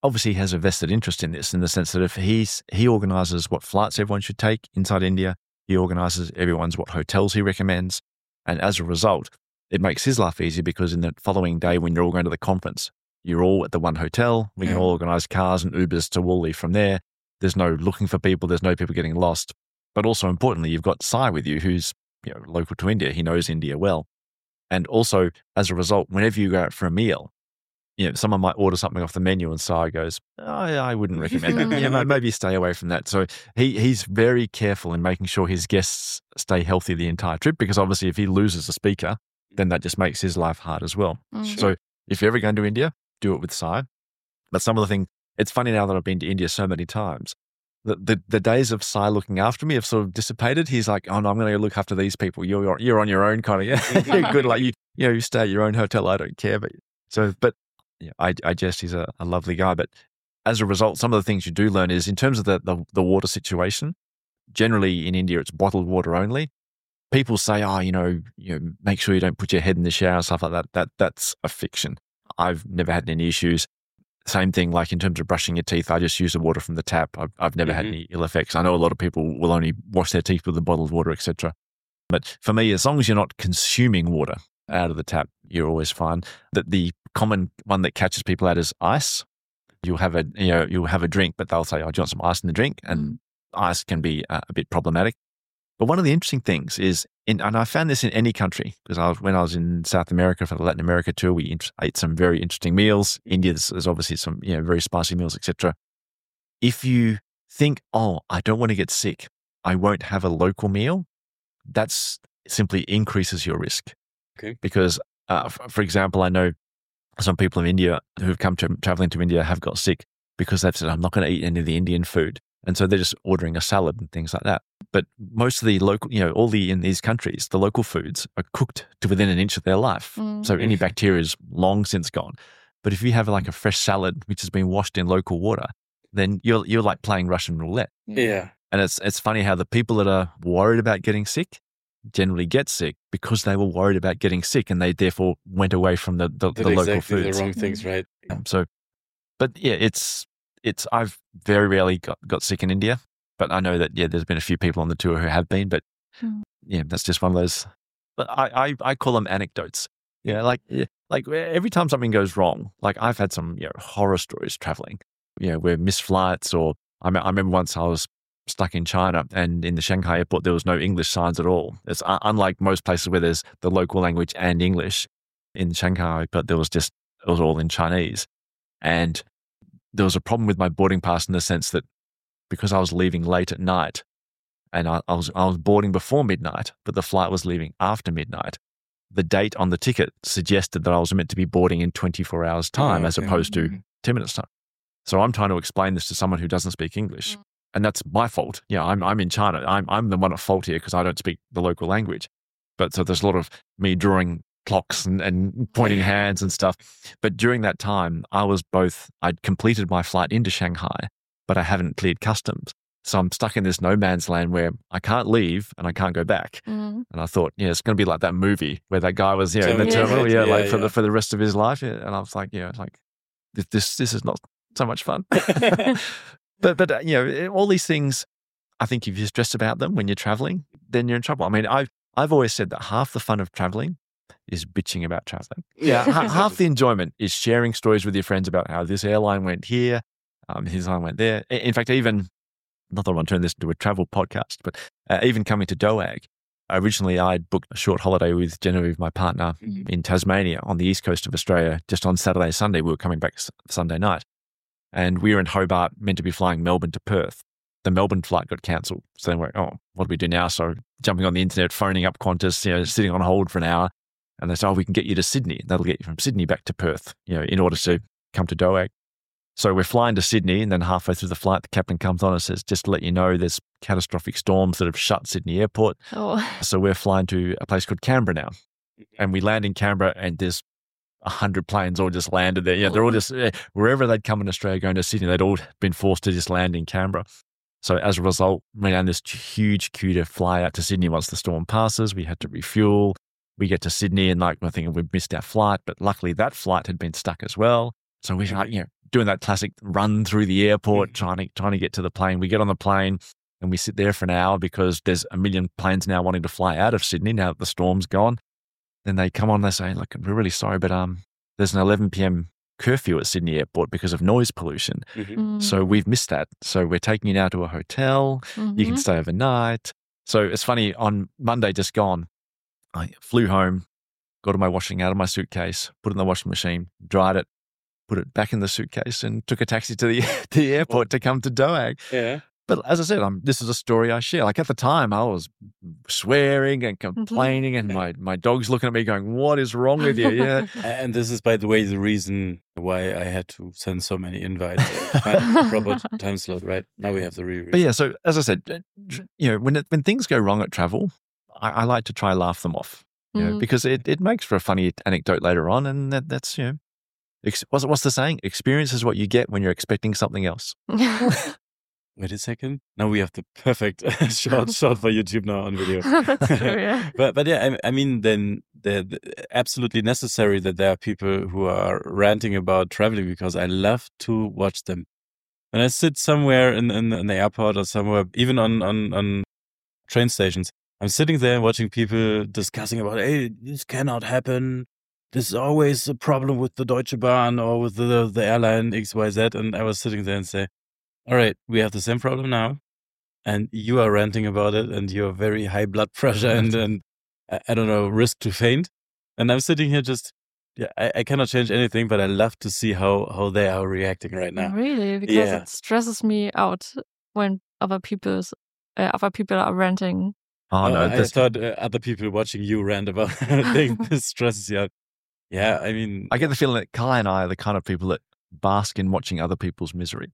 obviously has a vested interest in this, in the sense that if he's he organises what flights everyone should take inside India, he organises everyone's what hotels he recommends, and as a result, it makes his life easier because in the following day when you're all going to the conference, you're all at the one hotel. We can Yeah. all organise cars and Ubers to all leave from there. There's no looking for people. There's no people getting lost. But also importantly, you've got Sai with you, who's you know, local to India. He knows India well. And also, as a result, whenever you go out for a meal, you know, someone might order something off the menu and Sai goes, oh, I wouldn't recommend it. You know, maybe stay away from that. So he he's very careful in making sure his guests stay healthy the entire trip, because obviously if he loses a speaker, then that just makes his life hard as well. Mm. So if you're ever going to India, do it with Sai. But some of the things, it's funny now that I've been to India so many times, the, the, the days of Sai looking after me have sort of dissipated. He's like, oh no, I'm going to go look after these people. You're, you're, you're on your own kind of, yeah, you're good. Like you, you know, you stay at your own hotel. I don't care. But so, but yeah, I, I guess he's a, a lovely guy. But as a result, some of the things you do learn is in terms of the, the, the water situation, generally in India, it's bottled water only. People say, oh, you know, you know, make sure you don't put your head in the shower and stuff like that. That that's a fiction. I've never had any issues. Same thing, like in terms of brushing your teeth, I just use the water from the tap. I've, I've never had Mhm. any ill effects. I know a lot of people will only wash their teeth with the bottled water, et cetera. But for me, as long as you're not consuming water out of the tap, you're always fine. That the common one that catches people out is ice. You'll have a you know you'll have a drink, but they'll say, "Oh, do you want some ice in the drink?" And ice can be uh, a bit problematic. But one of the interesting things is, in, and I found this in any country, because I was, when I was in South America for the Latin America tour, we int- ate some very interesting meals. India, there's, there's obviously some you know very spicy meals, et cetera. If you think, oh, I don't want to get sick, I won't have a local meal, that's simply increases your risk. Okay. Because, uh, f- for example, I know some people in India who've come to traveling to India have got sick because they've said, I'm not going to eat any of the Indian food. And so they're just ordering a salad and things like that. But most of the local, you know, all the, in these countries, the local foods are cooked to within an inch of their life. Mm. So any bacteria is long since gone. But if you have like a fresh salad, which has been washed in local water, then you're, you're like playing Russian roulette. Yeah. And it's, it's funny how the people that are worried about getting sick generally get sick because they were worried about getting sick and they therefore went away from the, the, Did the local exactly foods. the wrong things, right? Um, so, but yeah, it's, it's, I've very rarely got, got sick in India, but I know that, yeah, there's been a few people on the tour who have been, but Mm. yeah, that's just one of those, but I, I, I call them anecdotes. Yeah. Like, yeah, like every time something goes wrong, like I've had some, you know, horror stories traveling, you know, where missed flights, or I, me- I remember once I was stuck in China and in the Shanghai airport, there was no English signs at all. It's uh, unlike most places where there's the local language and English. In Shanghai, but there was just, it was all in Chinese. And there was a problem with my boarding pass in the sense that because I was leaving late at night and I, I was I was boarding before midnight, but the flight was leaving after midnight, the date on the ticket suggested that I was meant to be boarding in twenty-four hours time Oh, as okay. opposed to Mm. ten minutes time. So I'm trying to explain this to someone who doesn't speak English. Mm. And that's my fault. Yeah, I'm I'm in China. I'm I'm the one at fault here because I don't speak the local language. But so there's a lot of me drawing clocks and, and pointing hands and stuff. But during that time, I was both, I'd completed my flight into Shanghai, but I haven't cleared customs. So I'm stuck in this no man's land where I can't leave and I can't go back. Mm. And I thought, yeah, it's going to be like that movie where that guy was, you know, in the Terminator, terminal, right? yeah, Yeah, like for yeah. the for the rest of his life. Yeah. And I was like, yeah, it's like this this, this is not so much fun. but but uh, you know, all these things, I think if you're stressed about them when you're traveling, then you're in trouble. I mean, I've I've always said that half the fun of traveling is bitching about traveling. Yeah, ha- half the enjoyment is sharing stories with your friends about how this airline went here, um, his airline went there. I- In fact, even not that I want to turn this into a travel podcast, but uh, even coming to Doag, originally I'd booked a short holiday with Genevieve, my partner, Mhm. in Tasmania on the east coast of Australia, just on Saturday, Sunday. We were coming back s- Sunday night, and we were in Hobart, meant to be flying Melbourne to Perth. The Melbourne flight got cancelled. So then we're like, oh, what do we do now? So jumping on the internet, phoning up Qantas, you know, sitting on hold for an hour. And they said, oh, we can get you to Sydney. That'll get you from Sydney back to Perth, you know, in order to come to Doag. So we're flying to Sydney, and then halfway through the flight, the captain comes on and says, just to let you know, there's catastrophic storms that have shut Sydney Airport. Oh. So we're flying to a place called Canberra now. And we land in Canberra, and there's a hundred planes all just landed there. Yeah, they're all just, eh, wherever they'd come in Australia going to Sydney, they'd all been forced to just land in Canberra. So as a result, we ran this huge queue to fly out to Sydney once the storm passes. We had to refuel. We get to Sydney and like, I think we've missed our flight, but luckily that flight had been stuck as well. So we're like, you know, doing that classic run through the airport, Mhm. trying to trying to get to the plane. We get on the plane and we sit there for an hour because there's a million planes now wanting to fly out of Sydney now that the storm's gone. Then they come on, they say, look, we're really sorry, but um, there's an eleven p.m. curfew at Sydney Airport because of noise pollution. Mhm. Mm. So we've missed that. So we're taking you now to a hotel. You can Mhm. stay overnight. So it's funny, on Monday just gone, I flew home, got all my washing out of my suitcase, put it in the washing machine, dried it, put it back in the suitcase, and took a taxi to the, to the airport to come to Doag. Yeah. But as I said, I'm, this is a story I share. Like at the time, I was swearing and Mhm. complaining, and my, my dog's looking at me going, what is wrong with you? Yeah. And this is, by the way, the reason why I had to send so many invites and find a proper time slot, right? Now we have the real But reason. yeah, so as I said, uh, tr- you know, when it, when things go wrong at travel, I, I like to try laugh them off, you know, Mm. because it, it makes for a funny anecdote later on, and that, that's, you know, ex- what's, what's the saying? Experience is what you get when you're expecting something else. Wait a second. Now we have the perfect short shot for YouTube now on video. That's true, yeah. but but yeah, I, I mean, then they're absolutely necessary that there are people who are ranting about traveling, because I love to watch them. When I sit somewhere in, in, in the airport or somewhere, even on, on, on train stations, I'm sitting there watching people discussing about, hey, this cannot happen. This is always a problem with the Deutsche Bahn or with the, the airline X Y Z. And I was sitting there and say, all right, we have the same problem now, and you are ranting about it, and you're very high blood pressure and, and I, I don't know, risk to faint. And I'm sitting here just, yeah, I, I cannot change anything, but I love to see how, how they are reacting right now. Really? Because Yeah. it stresses me out when other people's uh, other people are ranting. Oh, Oh, no, I this, thought uh, other people watching you rant about things this stresses you out. Yeah, I mean, I get the feeling that Kai and I are the kind of people that bask in watching other people's misery.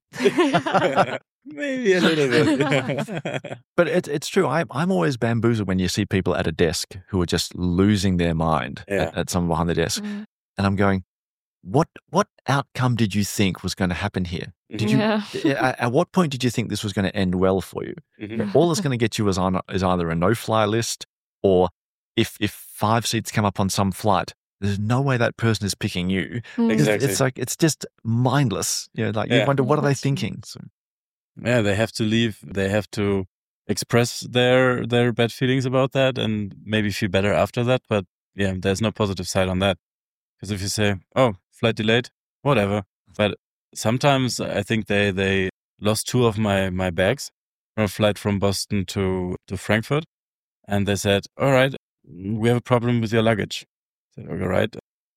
maybe a little bit. But it's it's true. I'm I'm always bamboozled when you see people at a desk who are just losing their mind Yeah. at, at someone behind the desk, Mm. and I'm going, what what outcome did you think was going to happen here? Did you Yeah. at, at what point did you think this was going to end well for you? Mhm. All it's going to get you is on is either a no fly list, or if if five seats come up on some flight, there's no way that person is picking you. Mm. It's, Exactly. it's like it's just mindless. You know, like you Yeah. wonder, what Yeah, are they that's true. thinking? So, Yeah, they have to leave. They have to express their their bad feelings about that and maybe feel better after that. But yeah, there's no positive side on that. Because if you say, "Oh, flight delayed," whatever. But sometimes I think they they lost two of my my bags on a flight from Boston to to Frankfurt, and they said, "All right, we have a problem with your luggage." I said, "All right."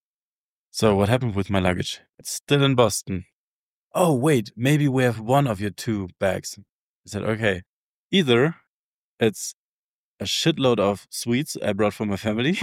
So what happened with my luggage? It's still in Boston. Oh, wait, maybe we have one of your two bags. I said, okay, either it's a shitload of sweets I brought for my family,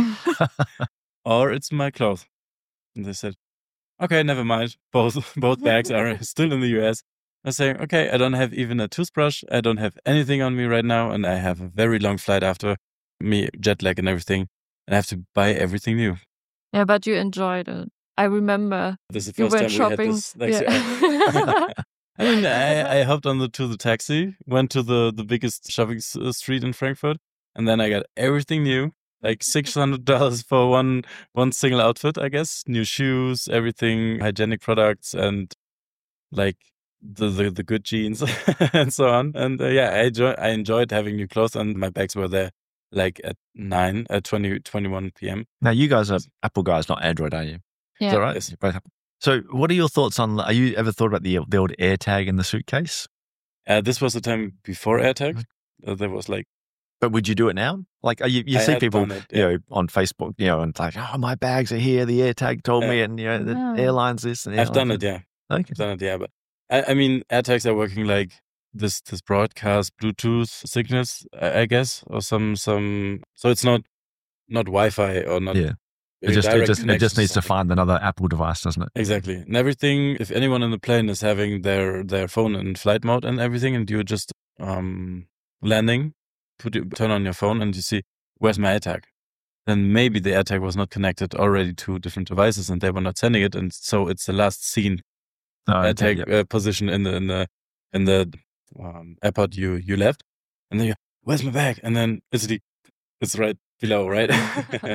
or it's my clothes. And they said, okay, never mind. Both both bags are still in the U S. I was saying, okay, I don't have even a toothbrush. I don't have anything on me right now, and I have a very long flight after me, jet lag and everything. And I have to buy everything new. Yeah, but you enjoyed it. I remember This is the you first went time we had shopping. this. Next Yeah. I mean, I, I hopped on the to the taxi, went to the, the biggest shopping s- uh, street in Frankfurt, and then I got everything new, like six hundred dollars for one one single outfit, I guess. New shoes, everything, hygienic products, and like the the, the good jeans and so on. And uh, yeah, I enjoy, I enjoyed having new clothes, and my bags were there like at nine, at twenty, twenty-one p.m. now you guys are Apple guys, not Android, are you? Is Yeah. that right? Yes. You're both Apple. So, what are your thoughts on? Are you ever thought about the the old AirTag in the suitcase? Uh, this was the time before AirTag. Uh, there was like, But would you do it now? Like, are you you I see had people, done it, you yeah. know, on Facebook, you know, and it's like, oh, my bags are here. The AirTag told me, Yeah. and you know, the No. airlines this and the I've done airlines it, yeah. that. Okay. I've done it, yeah. But I, I mean, AirTags are working like this this broadcast Bluetooth signals, I, I guess, or some some. So it's not not Wi-Fi or not. Yeah. It very just it direct just it connection just needs to something. find another Apple device, doesn't it? Exactly, and everything. If anyone in the plane is having their their phone in flight mode and everything, and you're just um landing, put it, turn on your phone, and you see where's my AirTag. Then maybe the AirTag was not connected already to different devices, and they were not sending it, and so it's the last seen Oh, okay, AirTag yep. uh, position in the in the in the um, airport you you left, and then you, where's my bag? And then it's the it's right below, right?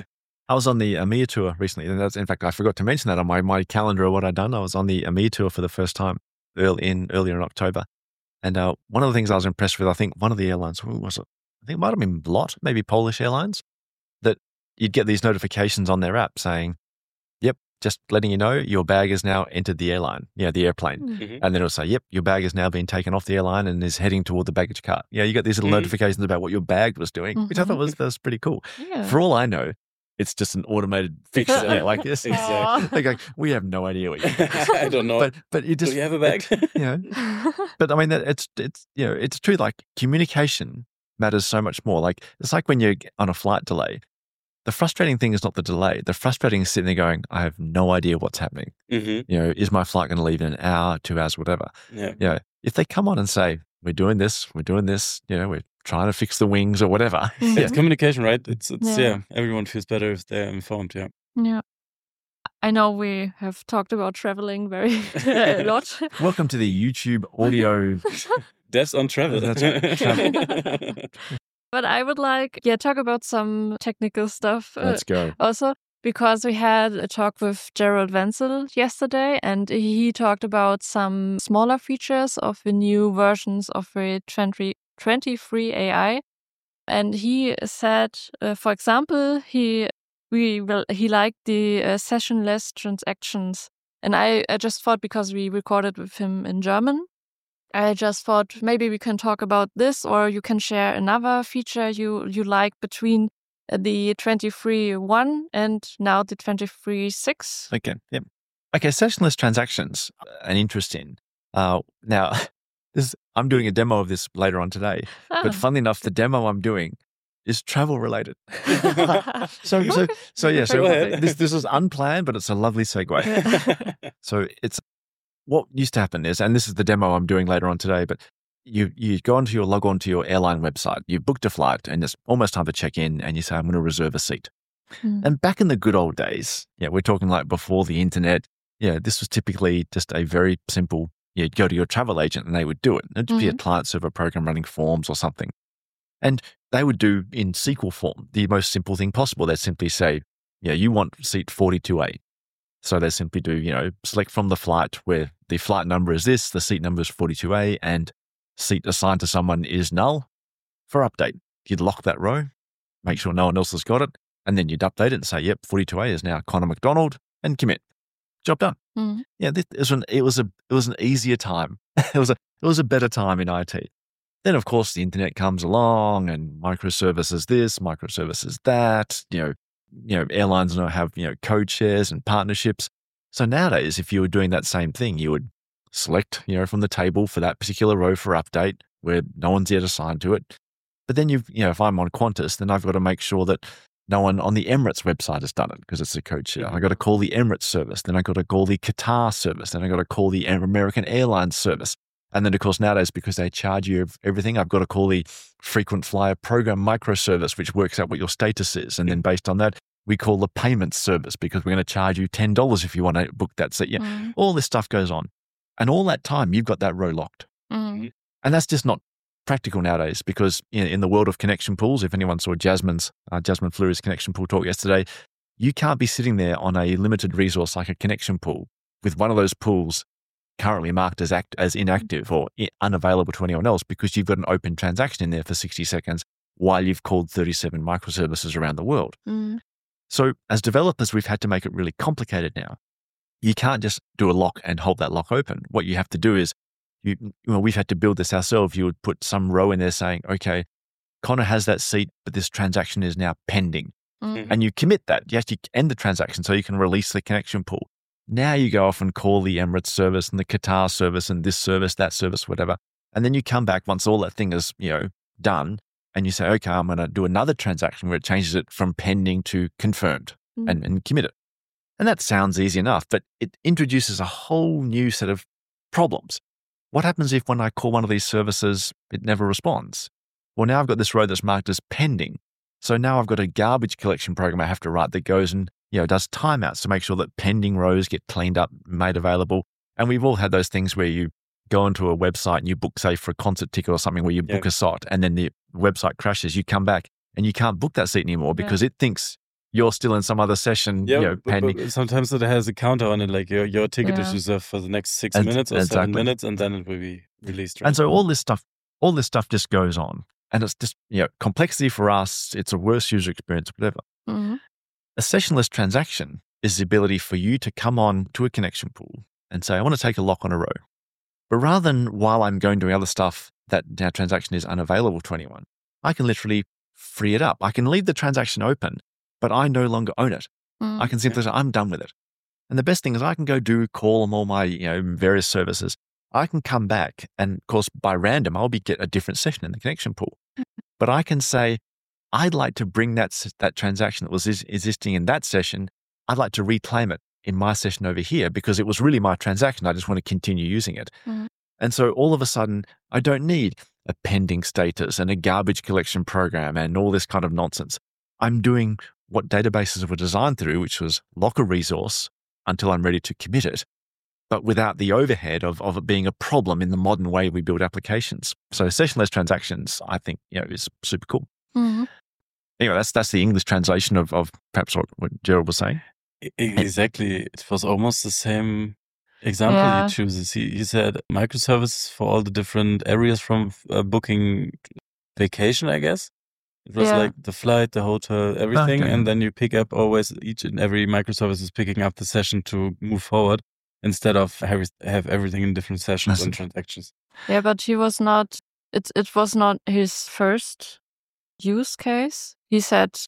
I was on the EMEA tour recently, and that's, in fact, I forgot to mention that on my, my calendar of what I'd done. I was on the EMEA tour for the first time early in earlier in October. And uh, one of the things I was impressed with, I think one of the airlines, who was it? I think it might have been Blot, maybe Polish Airlines, that you'd get these notifications on their app saying, yep, just letting you know your bag has now entered the airline, yeah, the airplane. Mm. And then it'll say, yep, your bag has now been taken off the airline and is heading toward the baggage car. Yeah, you got these little Mhm. notifications about what your bag was doing, which I thought was, that was pretty cool. Yeah. For all I know, it's just an automated fix Exactly. like this. Exactly. They go, we have no idea what you I don't know. But but you Do just you have a bag? it- you know. But I mean, that it's it's you know, it's true. Like communication matters so much more. Like it's like when you're on a flight delay. The frustrating thing is not the delay. The frustrating is sitting there going, I have no idea what's happening. hmm You know, is my flight going to leave in an hour, two hours, whatever? Yeah. You know, if they come on and say, we're doing this, we're doing this, you know, we're trying to fix the wings or whatever. Mhm. It's communication, right? It's it's Yeah. yeah. Everyone feels better if they're informed. Yeah. Yeah. I know we have talked about traveling very a lot. Welcome to the YouTube audio. Devs on travel. That's right, travel. But I would like, yeah, talk about some technical stuff uh, Let's go. also, because we had a talk with Gerald Wenzel yesterday, and he talked about some smaller features of the new versions of the twenty twenty-three A I. And he said, uh, for example, he we will he liked the uh, sessionless transactions, and I, I just thought, because we recorded with him in German, I just thought maybe we can talk about this, or you can share another feature you you like between uh, the twenty-three point one and now the twenty-three point six. Okay. Yep. Okay. Sessionless transactions, uh, an interest in. Uh, now, this I'm doing a demo of this later on today. But funnily enough, the demo I'm doing is travel related. so, so, so yeah. So Go ahead. this this is unplanned, but it's a lovely segue. So it's what used to happen is, and this is the demo I'm doing later on today. But you you go onto your log on to your airline website. You booked a flight, and it's almost time to check in, and you say, "I'm going to reserve a seat." Mm. And back in the good old days, yeah, we're talking like before the internet. Yeah, this was typically just a very simple. You'd go to your travel agent and they would do it. It'd be a Mhm. client server program running forms or something. And they would do in S Q L form the most simple thing possible. They'd simply say, yeah, you want seat forty-two A. So they simply do, you know, select from the flight where the flight number is this, the seat number is forty-two A, and seat assigned to someone is null. For update, you'd lock that row, make sure no one else has got it, and then you'd update it and say, yep, forty-two A is now Connor McDonald, and commit. Job done. Mm. Yeah, this is an, it was a it was an easier time. it was a it was a better time in I T. Then of course the internet comes along and microservices this, microservices that. You know, you know airlines now have you know code shares and partnerships. So nowadays, if you were doing that same thing, you would select you know from the table for that particular row for update where no one's yet assigned to it. But then you've you know if I'm on Qantas, then I've got to make sure that no one on the Emirates website has done it because it's a code share. I got to call the Emirates service. Then I got to call the Qatar service. Then I got to call the American Airlines service. And then, of course, nowadays, because they charge you everything, I've got to call the frequent flyer program microservice, which works out what your status is. And then based on that, we call the payment service because we're going to charge you ten dollars if you want to book that seat. Yeah, Mm. all this stuff goes on. And all that time, you've got that row locked. Mm. And that's just not practical nowadays because in, in the world of connection pools, if anyone saw Jasmine's, uh, Jasmine Fleury's connection pool talk yesterday, you can't be sitting there on a limited resource like a connection pool with one of those pools currently marked as act as inactive or i- unavailable to anyone else because you've got an open transaction in there for sixty seconds while you've called thirty-seven microservices around the world. Mm. So as developers, we've had to make it really complicated now. You can't just do a lock and hold that lock open. What you have to do is You, well, we've had to build this ourselves. You would put some row in there saying, okay, Connor has that seat, but this transaction is now pending. Mm. And you commit that. You actually end the transaction so you can release the connection pool. Now you go off and call the Emirates service and the Qatar service and this service, that service, whatever. And then you come back once all that thing is, you know, done and you say, okay, I'm going to do another transaction where it changes it from pending to confirmed Mm. and, and commit it. And that sounds easy enough, but it introduces a whole new set of problems. What happens if when I call one of these services, it never responds? Well, now I've got this row that's marked as pending. So now I've got a garbage collection program I have to write that goes and, you know, does timeouts to make sure that pending rows get cleaned up, made available. And we've all had those things where you go onto a website and you book, say, for a concert ticket or something where you book Yeah. a slot and then the website crashes. You come back and you can't book that seat anymore because it thinks you're still in some other session, Yeah, you know, but, pending. but sometimes it has a counter on it, like your your ticket is Yeah. reserved for the next six Ex- minutes or seven exactly. minutes, and then it will be released. Right? And so all this stuff, all this stuff just goes on, and it's just, you know, complexity for us. It's a worse user experience, whatever. Mhm. A sessionless transaction is the ability for you to come on to a connection pool and say, I want to take a lock on a row. But rather than while I'm going doing other stuff that now transaction is unavailable to anyone, I can literally free it up. I can leave the transaction open, but I no longer own it. Mhm. I can simply say, I'm done with it. And the best thing is I can go do call on all my, you know, various services. I can come back and, of course, by random, I'll be get a different session in the connection pool. But I can say, I'd like to bring that s- that transaction that was is- existing in that session, I'd like to reclaim it in my session over here because it was really my transaction. I just want to continue using it. Mhm. And so all of a sudden, I don't need a pending status and a garbage collection program and all this kind of nonsense. I'm doing what databases were designed through, which was lock a resource until I'm ready to commit it, but without the overhead of, of it being a problem in the modern way we build applications. So sessionless transactions, I think, you know, is super cool. Mhm. Anyway, that's that's the English translation of, of perhaps what, what Gerald was saying. E- e- Exactly. It was almost the same example Yeah. he chooses. He, he said microservices for all the different areas from uh, booking vacation, I guess. It was Yeah. like the flight, the hotel, everything. Okay. And then you pick up always, each and every microservice is picking up the session to move forward instead of have, have everything in different sessions and That's- transactions. Yeah, but he was not. It it was not his first use case. He said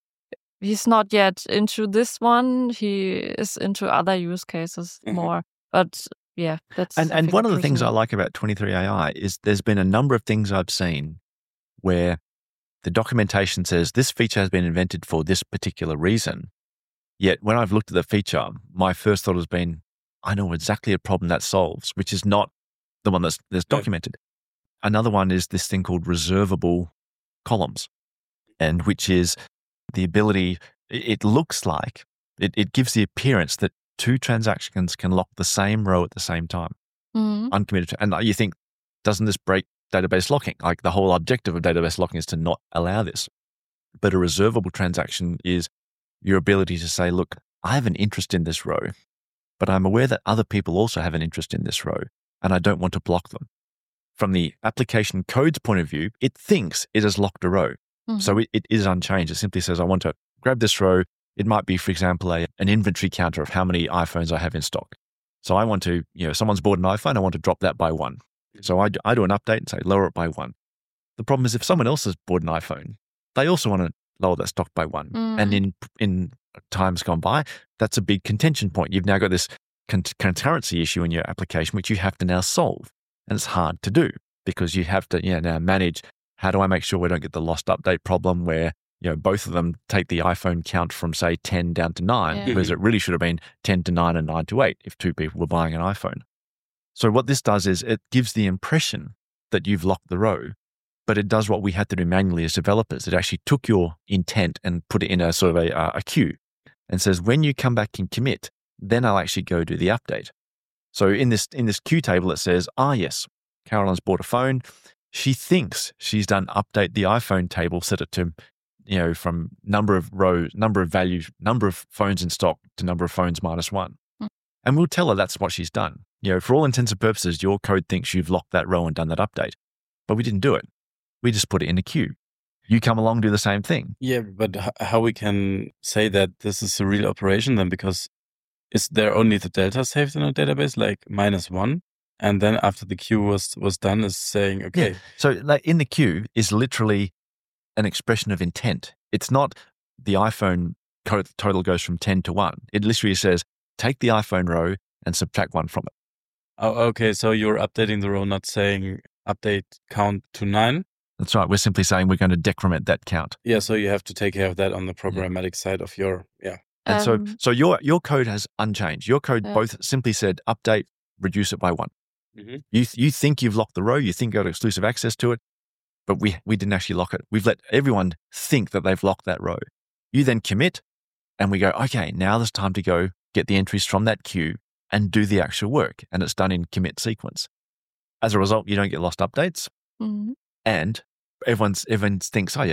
he's not yet into this one. He is into other use cases Mhm. more. But yeah, that's And I and think, one of the things I personal. like about twenty-three A I is there's been a number of things I've seen where the documentation says this feature has been invented for this particular reason. Yet when I've looked at the feature, my first thought has been, I know exactly a problem that solves, which is not the one that's, that's Yeah. documented. Another one is this thing called reservable columns, and which is the ability, it it looks like, it, it gives the appearance that two transactions can lock the same row at the same time, Mhm. uncommitted. And you think, doesn't this break database locking? Like the whole objective of database locking is to not allow this. But a reservable transaction is your ability to say, look, I have an interest in this row, but I'm aware that other people also have an interest in this row, and I don't want to block them. From the application code's point of view, it thinks it has locked a row. Mhm. So it, it is unchanged. It simply says, I want to grab this row. It might be, for example, a, an inventory counter of how many iPhones I have in stock. So I want to, you know, someone's bought an iPhone, I want to drop that by one. So I, do- I do an update and say, lower it by one. The problem is if someone else has bought an iPhone, they also want to lower that stock by one. And Mhm. in in times gone by, that's a big contention point. You've now got this con- concurrency issue in your application, which you have to now solve. And it's hard to do because you have to, you know, now manage, how do I make sure we don't get the lost update problem where, you know, both of them take the iPhone count from, say, ten down to nine, Yeah. whereas it really should have been ten to nine and nine to eight if two people were buying an iPhone. So what this does is it gives the impression that you've locked the row, but it does what we had to do manually as developers. It actually took your intent and put it in a sort of a, a queue and says, when you come back and commit, then I'll actually go do the update. So in this in this queue table, it says, ah, yes, Caroline's bought a phone. She thinks she's done update the iPhone table, set it to, you know, from number of rows, number of values, number of phones in stock to number of phones minus one. Mm. And we'll tell her that's what she's done. You know, for all intents and purposes, your code thinks you've locked that row and done that update, but we didn't do it. We just put it in a queue. You come along, do the same thing. Yeah, but h- how we can say that this is a real operation then? Because is there only the delta saved in a database, like minus one? And then after the queue was was done, is saying, okay, So like in the queue is literally an expression of intent. It's not the iPhone co- total goes from ten to one. It literally says, take the iPhone row and subtract one from it. oh, okay, so you're updating the row, not saying update count to nine. That's right. We're simply saying we're going to decrement that count. Yeah, so you have to take care of that on the programmatic side of your, yeah. And so, Um, so your your code has unchanged. Your code Yeah. both simply said update, reduce it by one. Mhm. You th- you think you've locked the row, you think you got exclusive access to it, but we we didn't actually lock it. We've let everyone think that they've locked that row. You then commit, and we go, okay, now there's time to go get the entries from that queue and do the actual work, and it's done in commit sequence. As a result, you don't get lost updates, mhm. and everyone's everyone thinks, oh yeah,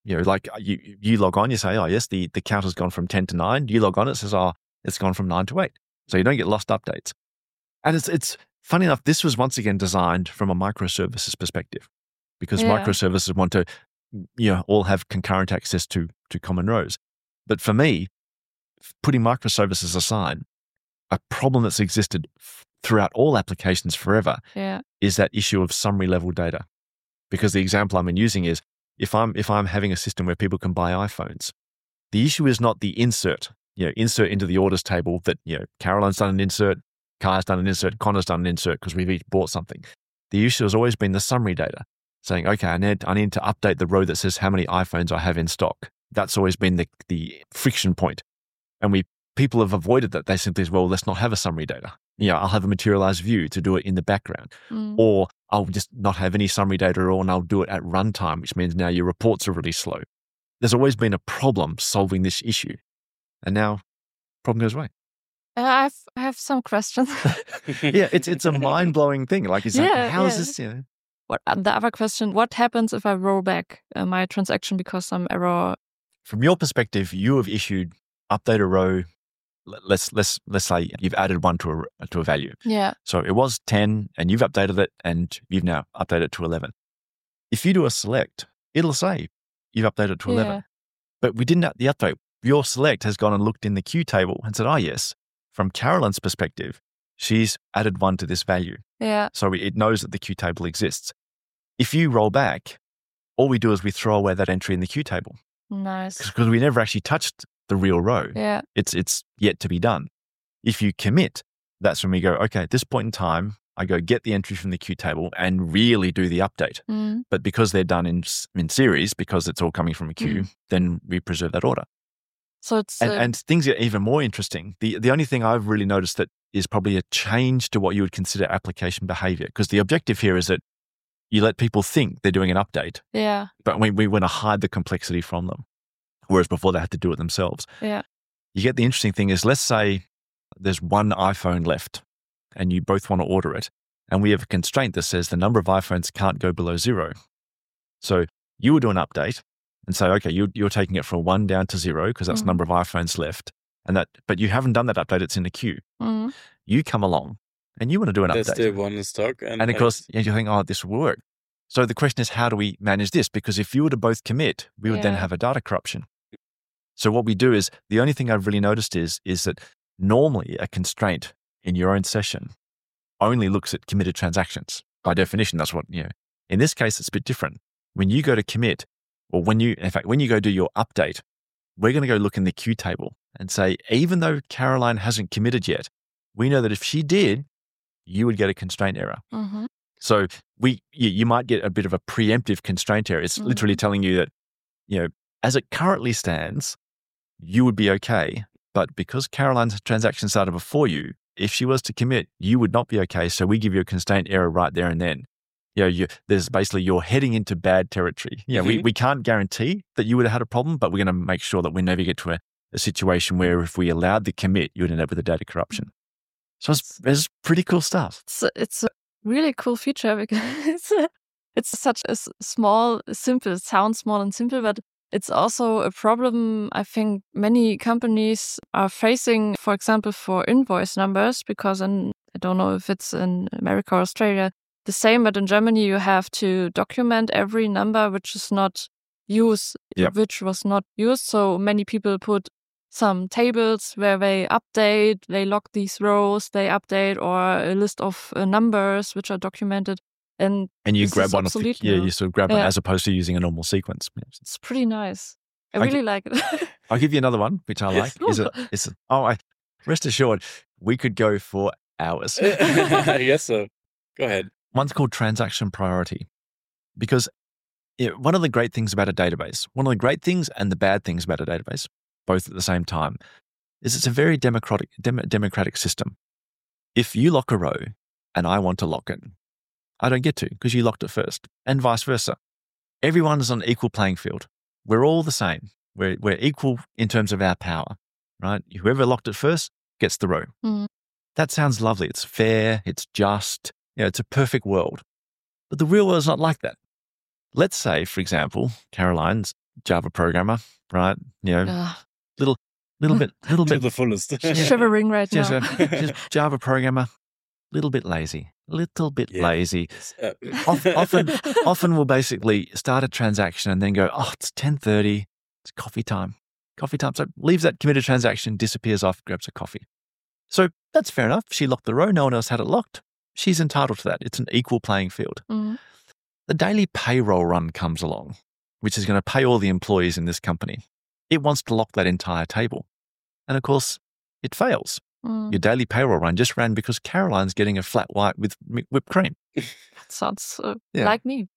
you know, like you, you log on, you say, oh yes, the, the count has gone from ten to nine. You log on, it says, oh, it's gone from nine to eight. So you don't get lost updates. And it's, it's funny enough, this was once again designed from a microservices perspective, because Yeah. microservices want to, you know, all have concurrent access to, to common rows. But for me, putting microservices aside, a problem that's existed f- throughout all applications forever Yeah. is that issue of summary level data. Because the example I'm using is, if I'm if I'm having a system where people can buy iPhones, the issue is not the insert, you know, insert into the orders table that, you know, Caroline's done an insert, Kai's done an insert, Connor's done an insert because we've each bought something. The issue has always been the summary data, saying, okay, I need, I need to update the row that says how many iPhones I have in stock. That's always been the, the friction point. And we people have avoided that. They simply say, well, let's not have a summary data. You know, I'll have a materialized view to do it in the background. Mm. Or I'll just not have any summary data at all and I'll do it at runtime, which means now your reports are really slow. There's always been a problem solving this issue. And now problem goes away. Uh, I've I have some questions. Yeah, it's it's a mind-blowing thing. Like, it's like, Yeah, how is yeah. this, you know? What uh, the other question? What happens if I roll back uh, my transaction because some error? From your perspective, you have issued update a row. Let- Let's let's let's say you've added one to a to a value. Yeah. So it was ten and you've updated it and you've now updated it to eleven. If you do a select, it'll say you've updated it to eleven. Yeah. But we didn't have the update. Your select has gone and looked in the queue table and said, oh yes, from Caroline's perspective, she's added one to this value. Yeah. So it knows that the queue table exists. If you roll back, all we do is we throw away that entry in the queue table Nice. because we never actually touched the real row. Yeah. It's it's yet to be done. If you commit, that's when we go, okay, at this point in time, I go get the entry from the queue table and really do the update. Mm. But because they're done in s- in series, because it's all coming from a queue, Mm. then we preserve that order. So it's And, uh, and things get even more interesting. The the only thing I've really noticed that is probably a change to what you would consider application behavior, because the objective here is that you let people think they're doing an update, yeah. but we, we want to hide the complexity from them. Whereas before they had to do it themselves. Yeah. You get the interesting thing is, let's say there's one iPhone left and you both want to order it. And we have a constraint that says the number of iPhones can't go below zero. So you would do an update and say, okay, you, you're taking it from one down to zero because that's Mhm. the number of iPhones left. And that, but you haven't done that update. It's in the queue. Mm. You come along and you want to do an There's update. still one in stock. And, And of course, you think, oh, this will work. So the question is, how do we manage this? Because if you were to both commit, we would then Yeah. have a data corruption. So what we do is, the only thing I've really noticed is, is that normally a constraint in your own session only looks at committed transactions. By definition, that's what, you know. In this case, it's a bit different. When you go to commit, or when you, in fact, when you go do your update, we're going to go look in the queue table and say, even though Caroline hasn't committed yet, we know that if she did, you would get a constraint error. Mm-hmm. So we, you, you might get a bit of a preemptive constraint error. It's Mhm. literally telling you that, you know, as it currently stands, you would be okay. But because Caroline's transaction started before you, if she was to commit, you would not be okay. So we give you a constraint error right there and then. You know, you, there's basically, you're heading into bad territory. Yeah, we, Mhm. we can't guarantee that you would have had a problem, but we're going to make sure that we never get to a, a situation where if we allowed the commit, you would end up with a data corruption. So it's, it's pretty cool stuff. It's a, it's a really cool feature because it's a, it's such a s- small, simple. It sounds small and simple, but it's also a problem I think many companies are facing. For example, for invoice numbers, because in, I don't know if it's in America or Australia the same, but in Germany you have to document every number which is not used, Yep. which was not used. So many people put some tables where they update, they log these rows, they update, or a list of uh, numbers which are documented. And And you this grab is one of the, obsolete yeah, now. you sort of grab one Yeah. as opposed to using a normal sequence. It's pretty nice. I Okay. really like it. I'll give you another one, which I like. Is it? Is it? Oh, I rest assured, we could go for hours. I guess so. Go ahead. One's called transaction priority, because yeah, one of the great things about a database, one of the great things and the bad things about a database, both at the same time, is it's a very democratic dem- democratic system. If you lock a row and I want to lock it, I don't get to because you locked it first, and vice versa. Everyone is on an equal playing field. We're all the same. We're, we're equal in terms of our power, right? Whoever locked it first gets the row. Mhm. That sounds lovely. It's fair. It's just. You know, it's a perfect world. But the real world is not like that. Let's say, for example, Caroline's Java programmer, right? You know, Ugh, little, little bit, little To bit, the fullest. shivering right just, now. a, just Java programmer, little bit lazy, little bit Yeah. lazy. Uh, Of- often, often will basically start a transaction and then go, oh, it's ten thirty, it's coffee time, coffee time. So leaves that committed transaction, disappears off, grabs a coffee. So that's fair enough. She locked the row. No one else had it locked. She's entitled to that. It's an equal playing field. Mm. The daily payroll run comes along, which is going to pay all the employees in this company. It wants to lock that entire table. And of course, it fails. Mm. Your daily payroll run just ran because Caroline's getting a flat white with mi- whipped cream. That sounds uh, Yeah. like me.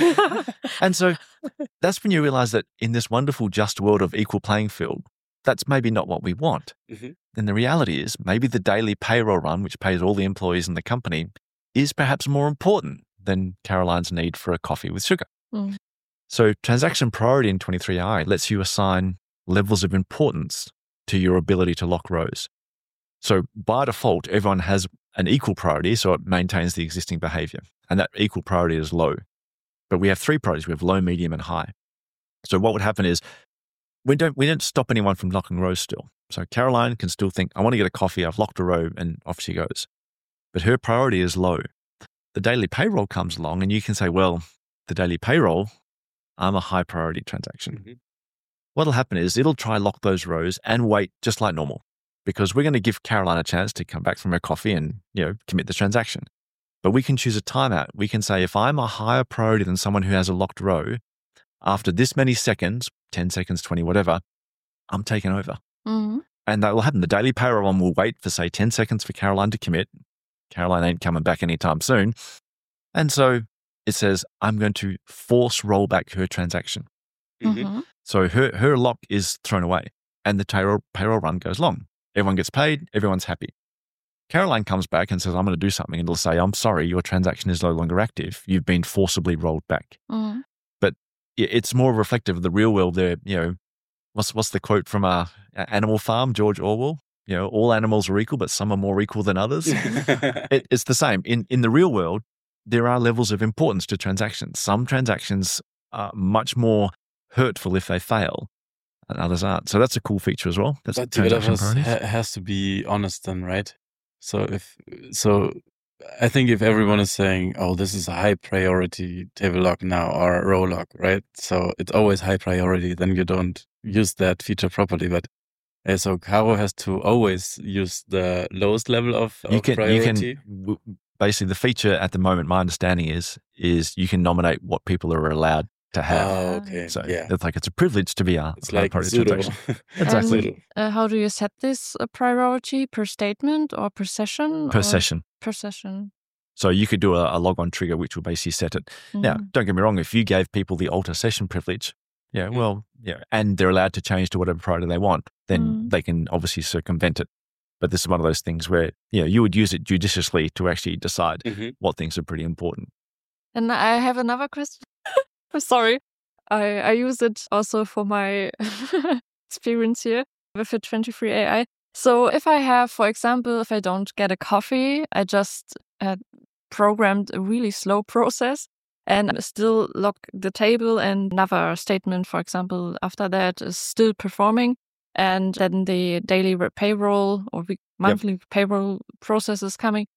And so that's when you realize that in this wonderful just world of equal playing field, that's maybe not what we want. Mhm. Then the reality is maybe the daily payroll run, which pays all the employees in the company, is perhaps more important than Caroline's need for a coffee with sugar. Mm. So transaction priority in twenty-three A I lets you assign levels of importance to your ability to lock rows. So by default, everyone has an equal priority, so it maintains the existing behavior. And that equal priority is low. But we have three priorities. We have low, medium, and high. So what would happen is we don't we don't stop anyone from locking rows still. So Caroline can still think, I want to get a coffee, I've locked a row, and off she goes. But her priority is low. The daily payroll comes along and you can say, well, the daily payroll, I'm a high priority transaction. Mhm. What'll happen is it'll try lock those rows and wait just like normal, because we're going to give Caroline a chance to come back from her coffee and, you know, commit the transaction. But we can choose a timeout. We can say, if I'm a higher priority than someone who has a locked row, after this many seconds, ten seconds, twenty, whatever, I'm taking over. Mm. And that will happen. The daily payroll one will wait for, say, ten seconds for Caroline to commit. Caroline ain't coming back anytime soon. And so it says, I'm going to force roll back her transaction. Mhm. Mhm. So her, her lock is thrown away and the payroll, payroll run goes long. Everyone gets paid. Everyone's happy. Caroline comes back and says, I'm going to do something. And it'll say, I'm sorry, your transaction is no longer active. You've been forcibly rolled back. Mm. But i- it's more reflective of the real world there. You know, what's, what's the quote from uh, Animal Farm, George Orwell? You know, all animals are equal, but some are more equal than others. it, it's the same. In, in the real world, there are levels of importance to transactions. Some transactions are much more hurtful if they fail, and others aren't. So that's a cool feature as well. That's But transaction developers priorities. ha has to be honest then, right? So if so, I think if everyone is saying, "Oh, this is a high priority table lock now or row lock," right? So it's always high priority. Then you don't use that feature properly. But uh, so Caro has to always use the lowest level of, You of can, you priority. can w- basically the feature at the moment, my understanding is, is you can nominate what people are allowed to have. Oh, okay. So yeah, it's like it's a privilege to be a it's high like priority pseudo. transaction. Exactly. Pseudo. Uh, how do you set this uh, priority per statement or per session? Per or session. Per session. So you could do a, a log on trigger, which will basically set it. Now, Mm. don't get me wrong, if you gave people the alter session privilege, yeah, Mm. well, yeah, and they're allowed to change to whatever priority they want, then Mm. they can obviously circumvent it. But this is one of those things where, you know, you would use it judiciously to actually decide Mhm. what things are pretty important. And I have another question. I'm sorry. I, I use it also for my experience here with the twenty-three A I. So if I have, for example, if I don't get a coffee, I just uh, programmed a really slow process and still lock the table, and another statement, for example, after that is still performing. And then the daily re- payroll or week- monthly payroll process is coming.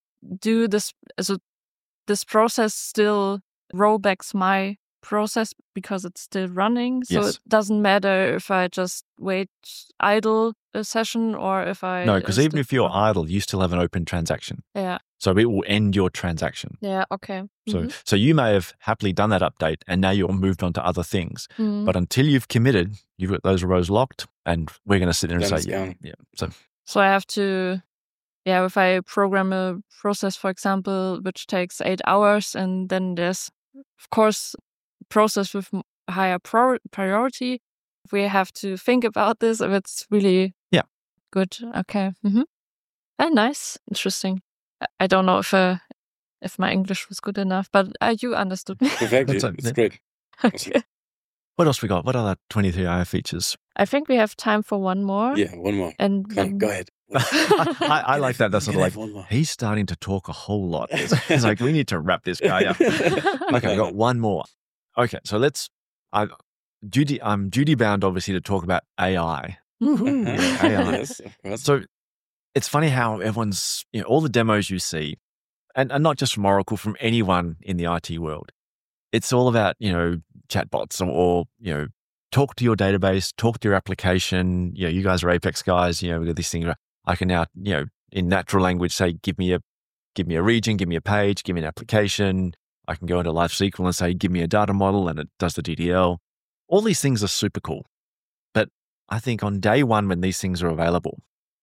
Do this, so this process still rollbacks my process because it's still running. So Yes. it doesn't matter if I just wait idle a session or if I No, uh, because even still if you're perform. idle, you still have an open transaction. Yeah, So it will end your transaction. yeah, okay. So, Mhm. so you may have happily done that update and now you're moved on to other things. Mhm. But until you've committed, you've got those rows locked, and we're going to sit there and Then say, it's yeah, gone. yeah. So So I have to, yeah, if I program a process, for example, which takes eight hours, and then there's, of course, process with m- higher pro- priority, we have to think about this if it's really Yeah. good. Okay. Mm-hmm. Ah, nice. Interesting. I- I don't know if uh, if my English was good enough, but uh, you understood me. Perfectly. That's it. It's great. Okay. what else we got? What other twenty-three hour features? I think we have time for one more. Yeah, one more. And Come on, then- go ahead. I, I like that. That's sort Can of I like, have one more? he's starting to talk a whole lot. It's, it's like, we need to wrap this guy up. Okay, I got one more. Okay, so let's, I, duty, I'm duty bound, obviously, to talk about A I. Woohoo, yeah, A I. Yes, of course. So it's funny how everyone's, you know, all the demos you see, and, and not just from Oracle, from anyone in the I T world, it's all about, you know, chatbots or, or, you know, talk to your database, talk to your application. You know, you guys are Apex guys, you know, we've got this thing. I can now, you know, in natural language, say, give me a, give me a region, give me a page, give me an application. I can go into Live S Q L and say, give me a data model, and it does the D D L. All these things are super cool. But I think on day one, when these things are available,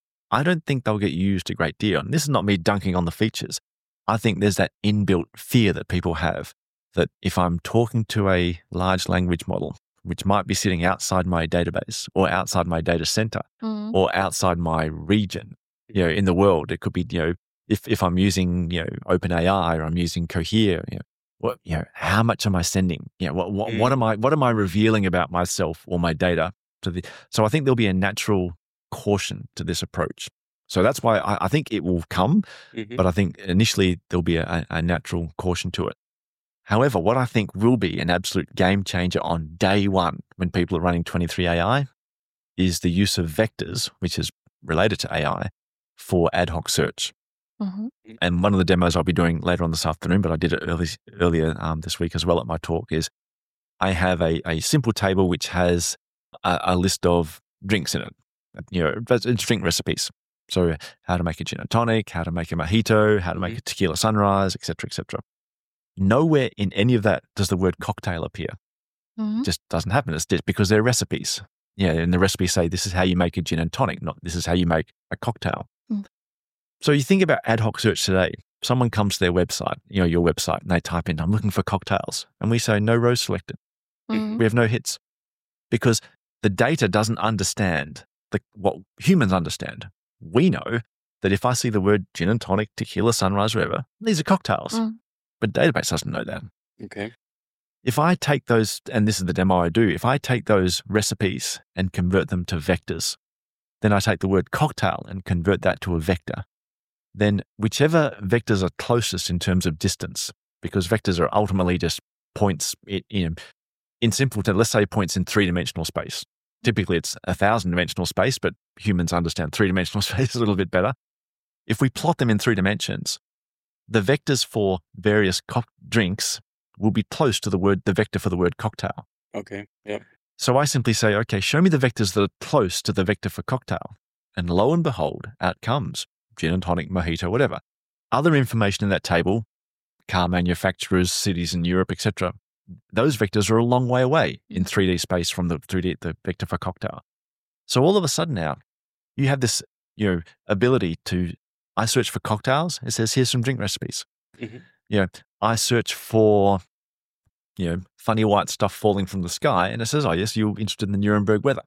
I don't think they'll get used a great deal. And this is not me dunking on the features. I think there's that inbuilt fear that people have that if I'm talking to a large language model, which might be sitting outside my database or outside my data center Mm. or outside my region, you know, in the world, it could be, you know, if, if I'm using, you know, OpenAI or I'm using Cohere, you know, what, you know, how much am I sending? You know, what, what, what am I, what am I revealing about myself or my data to the, so I think there'll be a natural caution to this approach. So that's why I, I think it will come, Mhm. but I think initially there'll be a, a natural caution to it. However, what I think will be an absolute game changer on day one when people are running twenty-three A I is the use of vectors, which is related to A I, for ad hoc search. Mhm. And one of the demos I'll be doing later on this afternoon, but I did it early, earlier um, this week as well at my talk, is I have a, a simple table which has a, a list of drinks in it. You know, it's it's drink recipes. So how to make a gin and tonic, how to make a mojito, how to make Mhm. a tequila sunrise, et cetera, et cetera. Nowhere in any of that does the word cocktail appear. Mhm. It just doesn't happen. It's just because they're recipes. Yeah, and the recipes say this is how you make a gin and tonic, not this is how you make a cocktail. Mm. So you think about ad hoc search today. Someone comes to their website, you know, your website, and they type in, I'm looking for cocktails. And we say, no rows selected. Mhm. We have no hits because the data doesn't understand the, what humans understand. We know that if I see the word gin and tonic, tequila, sunrise, whatever, these are cocktails. Mm. But the database doesn't know that. Okay. If I take those, and this is the demo I do, if I take those recipes and convert them to vectors, then I take the word cocktail and convert that to a vector, then whichever vectors are closest in terms of distance, because vectors are ultimately just points in, in, in simple terms, let's say points in three-dimensional space. Typically it's a thousand-dimensional space, but humans understand three-dimensional space a little bit better. If we plot them in three dimensions, the vectors for various co- drinks will be close to the word, the vector for the word cocktail. Okay. Yeah. So I simply say, okay, show me the vectors that are close to the vector for cocktail. And lo and behold, out comes gin and tonic, mojito, whatever. Other information in that table, car manufacturers, cities in Europe, et cetera. Those vectors are a long way away in three D space from the three D, the vector for cocktail. So all of a sudden now, you have this, you know, ability to, I search for cocktails. It says, here's some drink recipes. Mhm. You know, I search for, you know, funny white stuff falling from the sky. And it says, oh, yes, you're interested in the Nuremberg weather.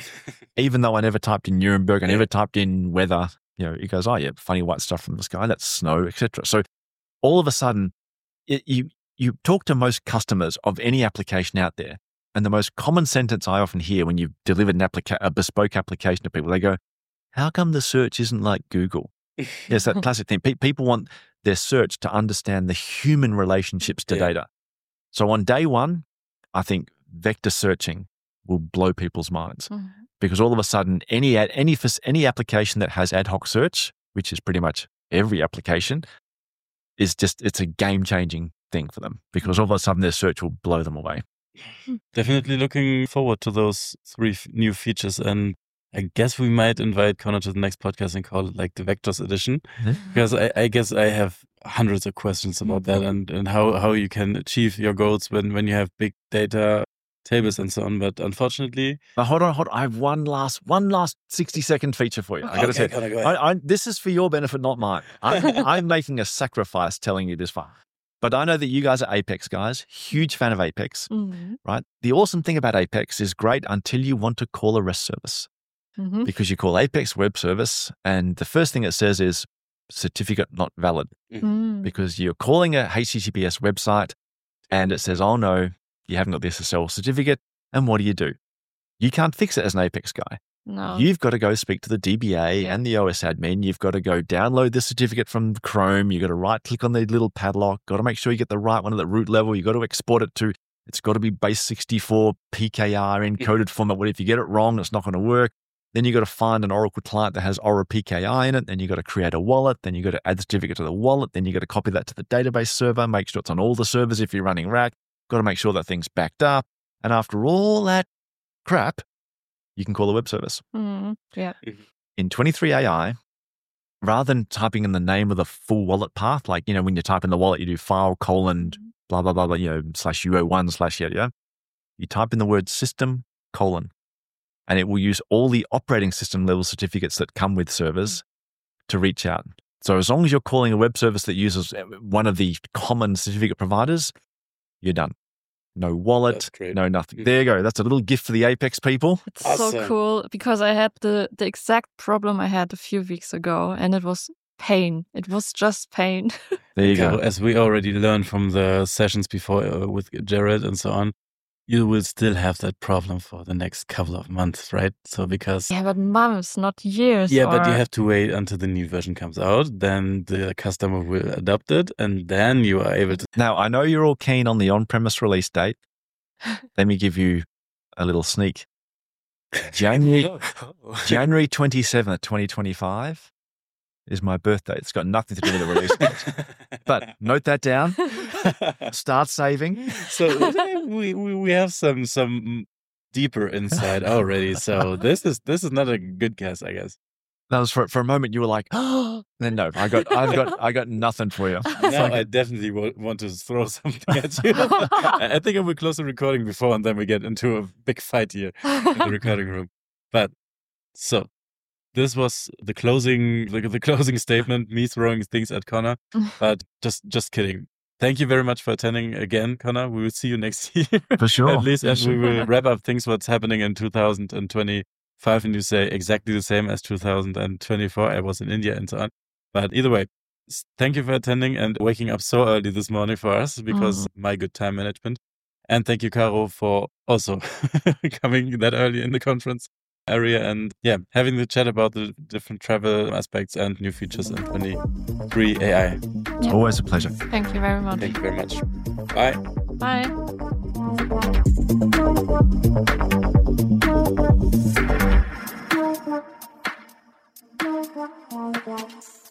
Even though I never typed in Nuremberg, I Yeah. never typed in weather, you know, it goes, oh, yeah, funny white stuff from the sky. That's snow, et cetera. So all of a sudden, it, you, you talk to most customers of any application out there. And the most common sentence I often hear when you've delivered an applica- a bespoke application to people, they go, how come the search isn't like Google? Yes, that classic thing. Pe- people want their search to understand the human relationships to Yeah. data. So on day one, I think vector searching will blow people's minds Mhm. because all of a sudden, any ad, any fac- any application that has ad hoc search, which is pretty much every application, is just it's a game changing thing for them because all of a sudden their search will blow them away. Definitely looking forward to those three f- new features. And I guess we might invite Connor to the next podcast and call it like the Vectors edition, because I, I guess I have hundreds of questions about that and, and how, how you can achieve your goals when, when you have big data tables and so on. But unfortunately, But hold on, hold on. I have one last, one last sixty second feature for you. I got to Okay, say, Connor, go ahead. I, I, this is for your benefit, not mine. I'm, I'm making a sacrifice telling you this far. But I know that you guys are Apex guys, huge fan of Apex, Mhm. right? The awesome thing about Apex is great until you want to call a REST service Mhm. because you call Apex web service and the first thing it says is certificate not valid Mm. because you're calling a H T T P S website and it says, oh no, you haven't got the S S L certificate. And what do you do? You can't fix it as an Apex guy. No. You've got to go speak to the D B A Yeah. and the O S admin. You've got to go download the certificate from Chrome. You've got to right click on the little padlock. Got to make sure you get the right one at the root level. You've got to export it to It's got to be base sixty-four P K R encoded format. What if you get it wrong? It's not going to work. Then you got to find an Oracle client that has Aura P K I in it. Then you got to create a wallet. Then you got to add the certificate to the wallet. Then you got to copy that to the database server. Make sure it's on all the servers if you're running rack. Got to make sure that thing's backed up. And after all that crap, you can call a web service. Mm, yeah. In twenty-three A I, rather than typing in the name of the full wallet path, like, you know, when you type in the wallet, you do file colon blah, blah, blah, blah, you know, slash U O one slash yada, yada. You type in the word system colon, and it will use all the operating system level certificates that come with servers mm. to reach out. So as long as you're calling a web service that uses one of the common certificate providers, you're done. No wallet, no nothing. There you go. That's a little gift for the Apex people. It's Awesome. So cool because I had the, the exact problem I had a few weeks ago, and it was pain. It was just pain. There you So go. as we already learned from the sessions before uh, with Jared and so on, you will still have that problem for the next couple of months, right? So because Yeah, but months, not years. yeah, but you or- have to wait until the new version comes out. Then the customer will adopt it, and then you are able to. Now, I know you're all keen on the on-premise release date. Let me give you a little sneak. January January twenty-seventh, twenty twenty-five is my birthday. It's got nothing to do with the release date. But note that down. Start saving. So we, we we have some some deeper insight already. So this is this is not a good guess, I guess. That was for for a moment you were like, oh, then no, I got I've got I got nothing for you. Now I definitely wa- want to throw something at you. I I think I will close the recording before, and then we get into a big fight here in the recording room. But so this was the closing the, the closing statement. Me throwing things at Connor, but just just kidding. Thank you very much for attending again, Connor. We will see you next year. For sure. At least, For and we sure. will wrap up things what's happening in two thousand twenty-five, and you say exactly the same as two thousand twenty-four. I was in India and so on. But either way, s- thank you for attending and waking up so early this morning for us because my good time management. And thank you, Caro, for also coming that early in the conference area and yeah, having the chat about the different travel aspects and new features in twenty-three A I. It's always a pleasure. Thank you very much. Thank you very much. Bye. Bye.